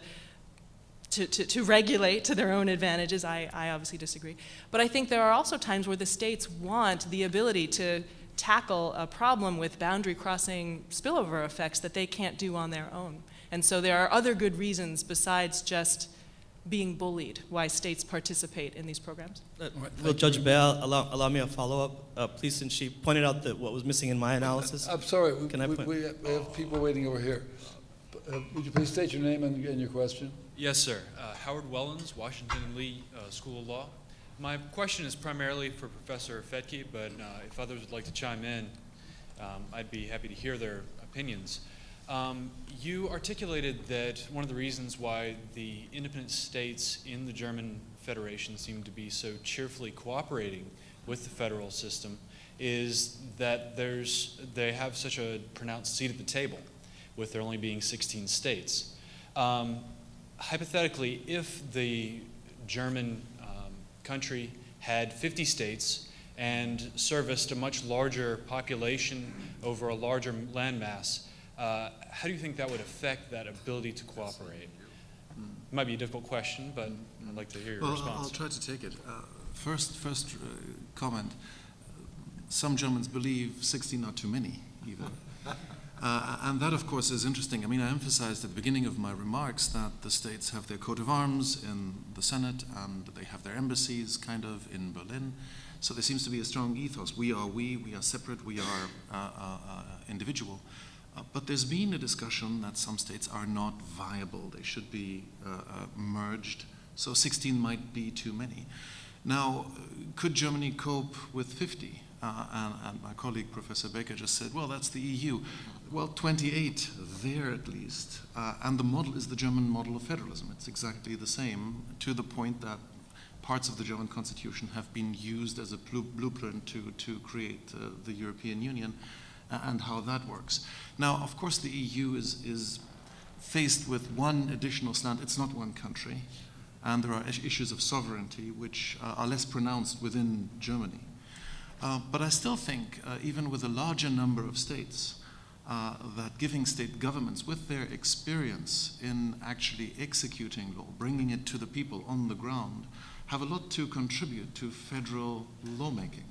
Speaker 4: to, to, to regulate to their own advantages. I, I obviously disagree. But I think there are also times where the states want the ability to tackle a problem with boundary crossing spillover effects that they can't do on their own. And so there are other good reasons besides just being bullied, why states participate in these programs.
Speaker 7: Uh,
Speaker 2: right,
Speaker 7: will
Speaker 2: thank
Speaker 7: Judge
Speaker 2: you.
Speaker 7: Bell allow, allow me a follow-up, uh, please, since she pointed out that what was missing in my analysis?
Speaker 2: I'm sorry, we,
Speaker 7: Can I
Speaker 2: we,
Speaker 7: put-
Speaker 2: we have people waiting over here. Uh, would you please state your name and, and your question?
Speaker 8: Yes, sir. Uh, Howard Wellens, Washington and Lee uh, School of Law. My question is primarily for Professor Fetke, but uh, if others would like to chime in, um, I'd be happy to hear their opinions. Um, you articulated that one of the reasons why the independent states in the German Federation seem to be so cheerfully cooperating with the federal system is that there's, they have such a pronounced seat at the table, with there only being sixteen states. Um, hypothetically, if the German um, country had fifty states and serviced a much larger population over a larger landmass, uh, how do you think that would affect that ability to cooperate? It might be a difficult question, but I'd like to hear your
Speaker 6: Well,
Speaker 8: response.
Speaker 6: I'll try to take it. Uh, first, first uh, comment. Some Germans believe sixteen are too many, even. Uh, and that, of course, is interesting. I mean, I emphasized at the beginning of my remarks that the states have their coat of arms in the Senate, and they have their embassies, kind of, in Berlin. So there seems to be a strong ethos. We are we, we are separate, we are uh, uh, uh, individual. Uh, but there's been a discussion that some states are not viable. They should be uh, uh, merged. So sixteen might be too many. Now, could Germany cope with fifty? Uh, and, and my colleague, Professor Baker, just said, well, that's the E U. Well, twenty-eight, there at least. Uh, and the model is the German model of federalism. It's exactly the same, to the point that parts of the German constitution have been used as a blu blueprint to, to create uh, the European Union, uh, and how that works. Now, of course, the E U is, is faced with one additional slant. It's not one country. And there are issues of sovereignty which uh, are less pronounced within Germany. Uh, but I still think, uh, even with a larger number of states, uh, that giving state governments, with their experience in actually executing law, bringing it to the people on the ground, have a lot to contribute to federal lawmaking.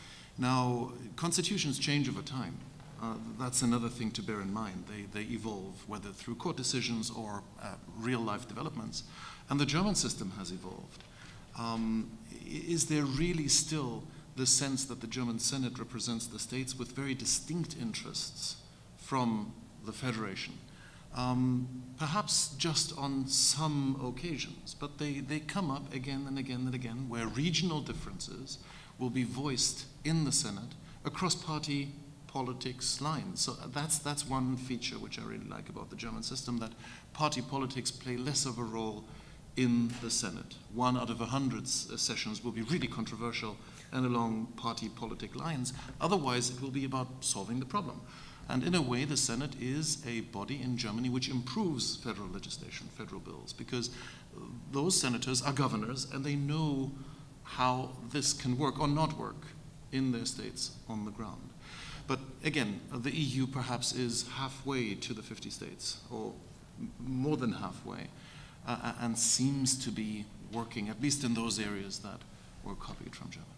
Speaker 6: Now, constitutions change over time. Uh, that's another thing to bear in mind. They, they evolve, whether through court decisions or uh, real-life developments. And the German system has evolved. Um, is there really still the sense that the German Senate represents the states with very distinct interests from the federation? Um, perhaps just on some occasions, but they, they come up again and again and again, where regional differences will be voiced in the Senate across party politics lines. So that's, that's one feature which I really like about the German system, that party politics play less of a role in the Senate. One out of a hundred sessions will be really controversial and along party politic lines. Otherwise, it will be about solving the problem. And in a way, the Senate is a body in Germany which improves federal legislation, federal bills, because those senators are governors and they know how this can work or not work in their states on the ground. But again, the E U perhaps is halfway to the fifty states, or more than halfway, uh, and seems to be working, at least in those areas that were copied from Germany.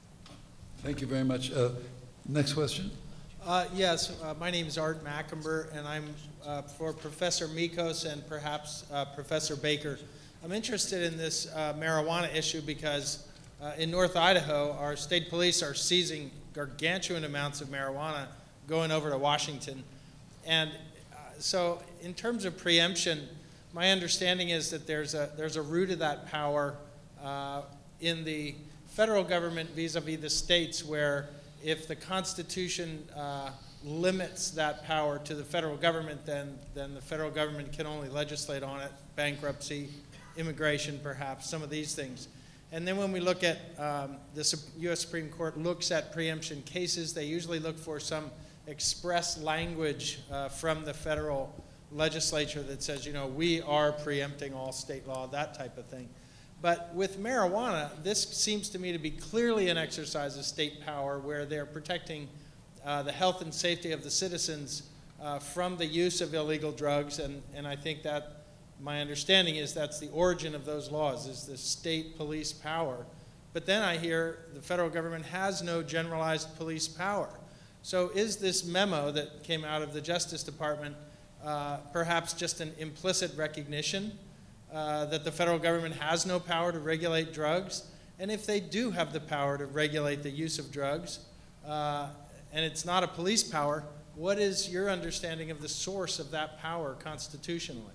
Speaker 2: Thank you very much. Uh, next question.
Speaker 9: Uh, yes, uh, my name is Art Mackenber, and I'm uh, for Professor Mikos and perhaps uh, Professor Baker. I'm interested in this uh, marijuana issue because uh, in North Idaho, our state police are seizing gargantuan amounts of marijuana going over to Washington. And uh, so in terms of preemption, my understanding is that there's a, there's a root of that power uh, in the federal government vis-a-vis the states, where if the Constitution uh, limits that power to the federal government, then, then the federal government can only legislate on it, bankruptcy, immigration perhaps, some of these things. And then when we look at, um, the U S Supreme Court looks at preemption cases, they usually look for some express language uh, from the federal legislature that says, you know, we are preempting all state law, that type of thing. But with marijuana, this seems to me to be clearly an exercise of state power where they're protecting uh, the health and safety of the citizens uh, from the use of illegal drugs. And, and I think that my understanding is that's the origin of those laws, is the state police power. But then I hear the federal government has no generalized police power. So is this memo that came out of the Justice Department uh, perhaps just an implicit recognition uh, that the federal government has no power to regulate drugs? And if they do have the power to regulate the use of drugs, uh, and it's not a police power, what is your understanding of the source of that power constitutionally?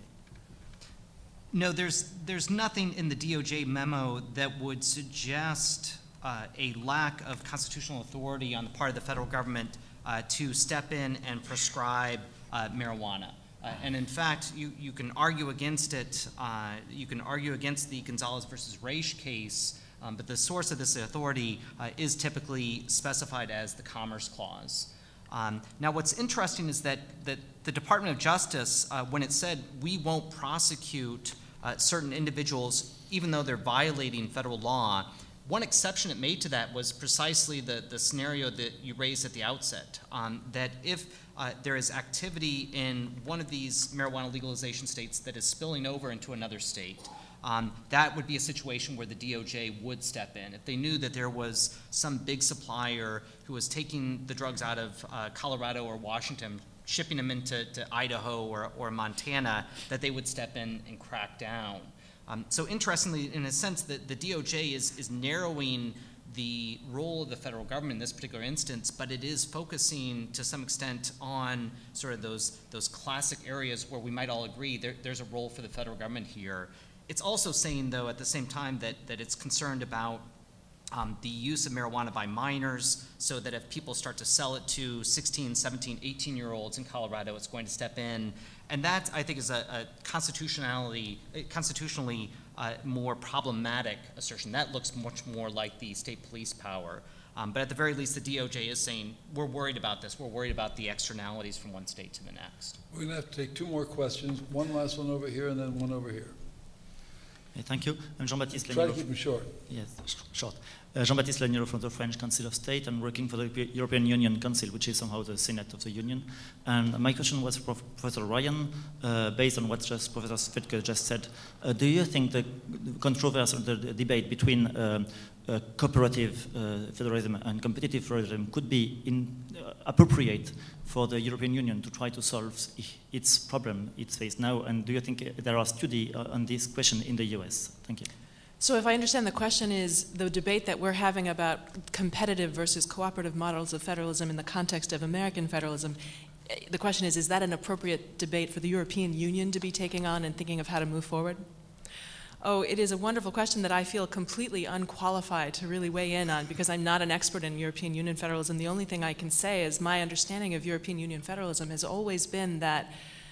Speaker 5: No, there's, there's nothing in the D O J memo that would suggest uh, a lack of constitutional authority on the part of the federal government uh, to step in and prescribe uh, marijuana. Uh, and in fact, you, you can argue against it, uh, you can argue against the Gonzalez versus Raich case, um, but the source of this authority uh, is typically specified as the Commerce Clause. Um, now, what's interesting is that, that the Department of Justice, uh, when it said we won't prosecute uh, certain individuals even though they're violating federal law, one exception it made to that was precisely the, the scenario that you raised at the outset, um, that if uh, there is activity in one of these marijuana legalization states that is spilling over into another state, Um, that would be a situation where the D O J would step in. If they knew that there was some big supplier who was taking the drugs out of uh, Colorado or Washington, shipping them into to Idaho or, or Montana, that they would step in and crack down. Um, so interestingly, in a sense, the, the D O J is, is narrowing the role of the federal government in this particular instance, but it is focusing to some extent on sort of those, those classic areas where we might all agree there, there's a role for the federal government here. It's also saying, though, at the same time that, that it's concerned about um, the use of marijuana by minors, so that if people start to sell it to sixteen, seventeen, eighteen-year-olds in Colorado, it's going to step in. And that, I think, is a, a constitutionality, constitutionally uh, more problematic assertion. That looks much more like the state police power. Um, but at the very least, the D O J is saying, we're worried about this. We're worried about the externalities from one state to the next.
Speaker 2: We're going to have to take two more questions. One last one over here and then one over here.
Speaker 10: Thank you. I'm Jean-Baptiste
Speaker 2: Try
Speaker 10: Lagnero.
Speaker 2: to keep them short.
Speaker 10: Yes, short. Uh, Jean-Baptiste Lagnero from the French Council of State. I'm working for the European Union Council, which is somehow the Senate of the Union. And my question was for Professor Ryan, uh, based on what just Professor Fettke just said. Uh, do you think the controversy, the, the debate between uh, uh, cooperative uh, federalism and competitive federalism could be in, uh, appropriate for the European Union to try to solve its problem it's faced now? And do you think there are studies on this question in the U S? Thank you.
Speaker 4: So if I understand the question is the debate that we're having about competitive versus cooperative models of federalism in the context of American federalism, the question is, is that an appropriate debate for the European Union to be taking on and thinking of how to move forward? Oh, it is a wonderful question that I feel completely unqualified to really weigh in on because I'm not an expert in European Union federalism. The only thing I can say is my understanding of European Union federalism has always been that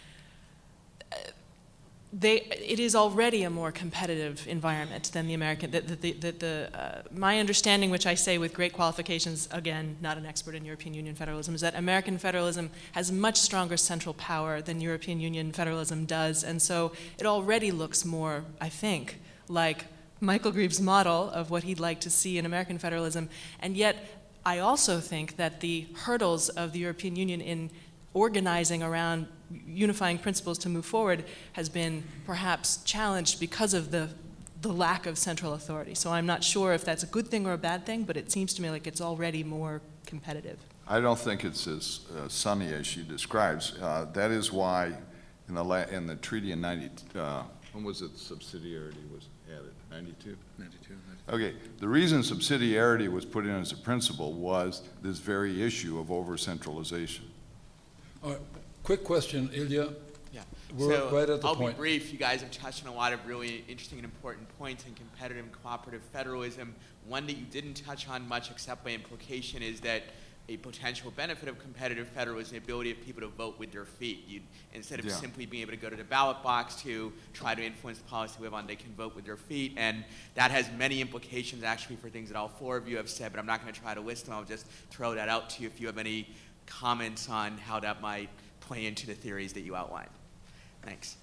Speaker 4: uh, They, it is already a more competitive environment than the American. The, the, the, the, uh, my understanding, which I say with great qualifications, again, not an expert in European Union federalism, is that American federalism has much stronger central power than European Union federalism does, and so it already looks more, I think, like Michael Greaves' model of what he'd like to see in American federalism, and yet I also think that the hurdles of the European Union in organizing around unifying principles to move forward has been perhaps challenged because of the, the lack of central authority. So I'm not sure if that's a good thing or a bad thing, but it seems to me like it's already more competitive.
Speaker 3: I don't think it's as uh, sunny as she describes. Uh, that is why in the, la in the treaty in ninety, uh, when was it subsidiarity was added? ninety-two? ninety-two. Okay, the reason subsidiarity was put in as a principle was this very issue of over-centralization.
Speaker 2: All right, quick question, Ilya.
Speaker 11: Yeah.
Speaker 2: We're
Speaker 11: so
Speaker 2: right at the
Speaker 11: I'll
Speaker 2: point.
Speaker 11: be brief. You guys have touched on a lot of really interesting and important points in competitive and cooperative federalism. One that you didn't touch on much except by implication is that a potential benefit of competitive federalism is the ability of people to vote with their feet. You, instead of
Speaker 3: Yeah.
Speaker 11: simply being able to go to the ballot box to try to influence the policy we have on, they can vote with their feet. And that has many implications actually for things that all four of you have said, but I'm not going to try to list them. I'll just throw that out to you if you have any comments on how that might play into the theories that you outlined. Thanks.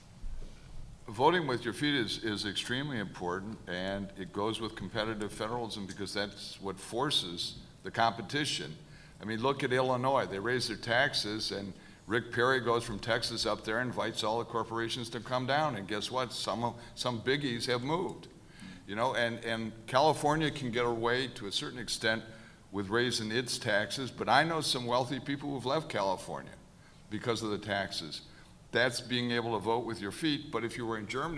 Speaker 3: Voting with your feet is, is extremely important, and it goes with competitive federalism because that's what forces the competition. I mean, look at Illinois. They raise their taxes, and Rick Perry goes from Texas up there and invites all the corporations to come down, and guess what? Some, of, some biggies have moved. You know, and, and California can get away to a certain extent with raising its taxes, but I know some wealthy people who've left California because of the taxes. That's being able to vote with your feet, but if you were in Germany,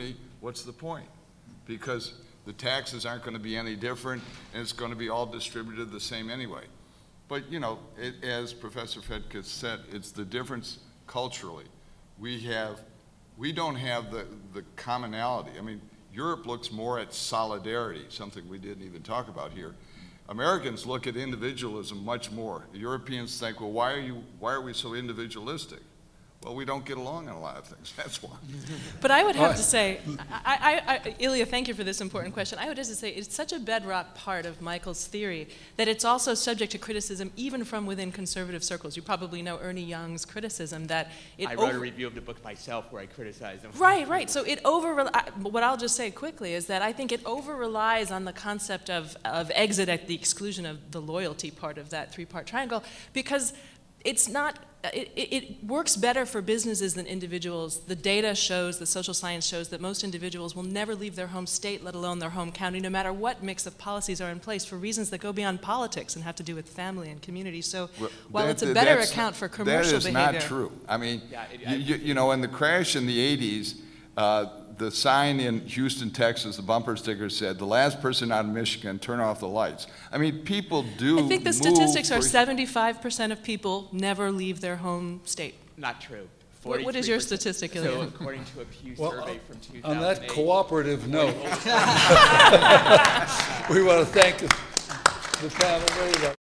Speaker 3: what's the point? Because the taxes aren't going to be any different, and it's going to be all distributed the same anyway. But, you know, it, as Professor Fedke said, it's the difference culturally. We have, we don't have the, the commonality. I mean, Europe looks more at solidarity, something we didn't even talk about here. Americans look at individualism much more. Europeans think, well, why are you, why are we so individualistic? Well, we don't get along on a lot of things, that's why.
Speaker 4: But I would have to say, I, I, I, Ilya, thank you for this important question. I would have to say it's such a bedrock part of Michael's theory that it's also subject to criticism even from within conservative circles. You probably know Ernie Young's criticism that it
Speaker 11: I wrote a review of the book myself where I criticized him.
Speaker 4: Right, right. So it over, what I'll just say quickly is that I think it over relies on the concept of, of exit at the exclusion of the loyalty part of that three-part triangle, because it's not, It, it works better for businesses than individuals. The data shows, the social science shows that most individuals will never leave their home state, let alone their home county, no matter what mix of policies are in place for reasons that go beyond politics and have to do with family and community. So
Speaker 3: well,
Speaker 4: while
Speaker 3: that,
Speaker 4: it's a better
Speaker 3: that's,
Speaker 4: account for commercial
Speaker 3: behavior.
Speaker 4: That is
Speaker 3: behavior, not true. I mean,
Speaker 11: yeah, it,
Speaker 3: you, you, you know, in the crash in the eighties, uh, the sign in Houston, Texas, the bumper sticker said, the last person out of Michigan, turn off the lights. I mean, people do
Speaker 4: I think the
Speaker 3: move
Speaker 4: statistics are
Speaker 3: for,
Speaker 4: seventy-five percent of people never leave their home state.
Speaker 11: Not true.
Speaker 4: What, what is your statistic,
Speaker 11: So
Speaker 4: Ilya?
Speaker 11: according to a Pew
Speaker 2: Well,
Speaker 11: survey from two thousand eight.
Speaker 2: on that cooperative note, we want to thank the panel very much.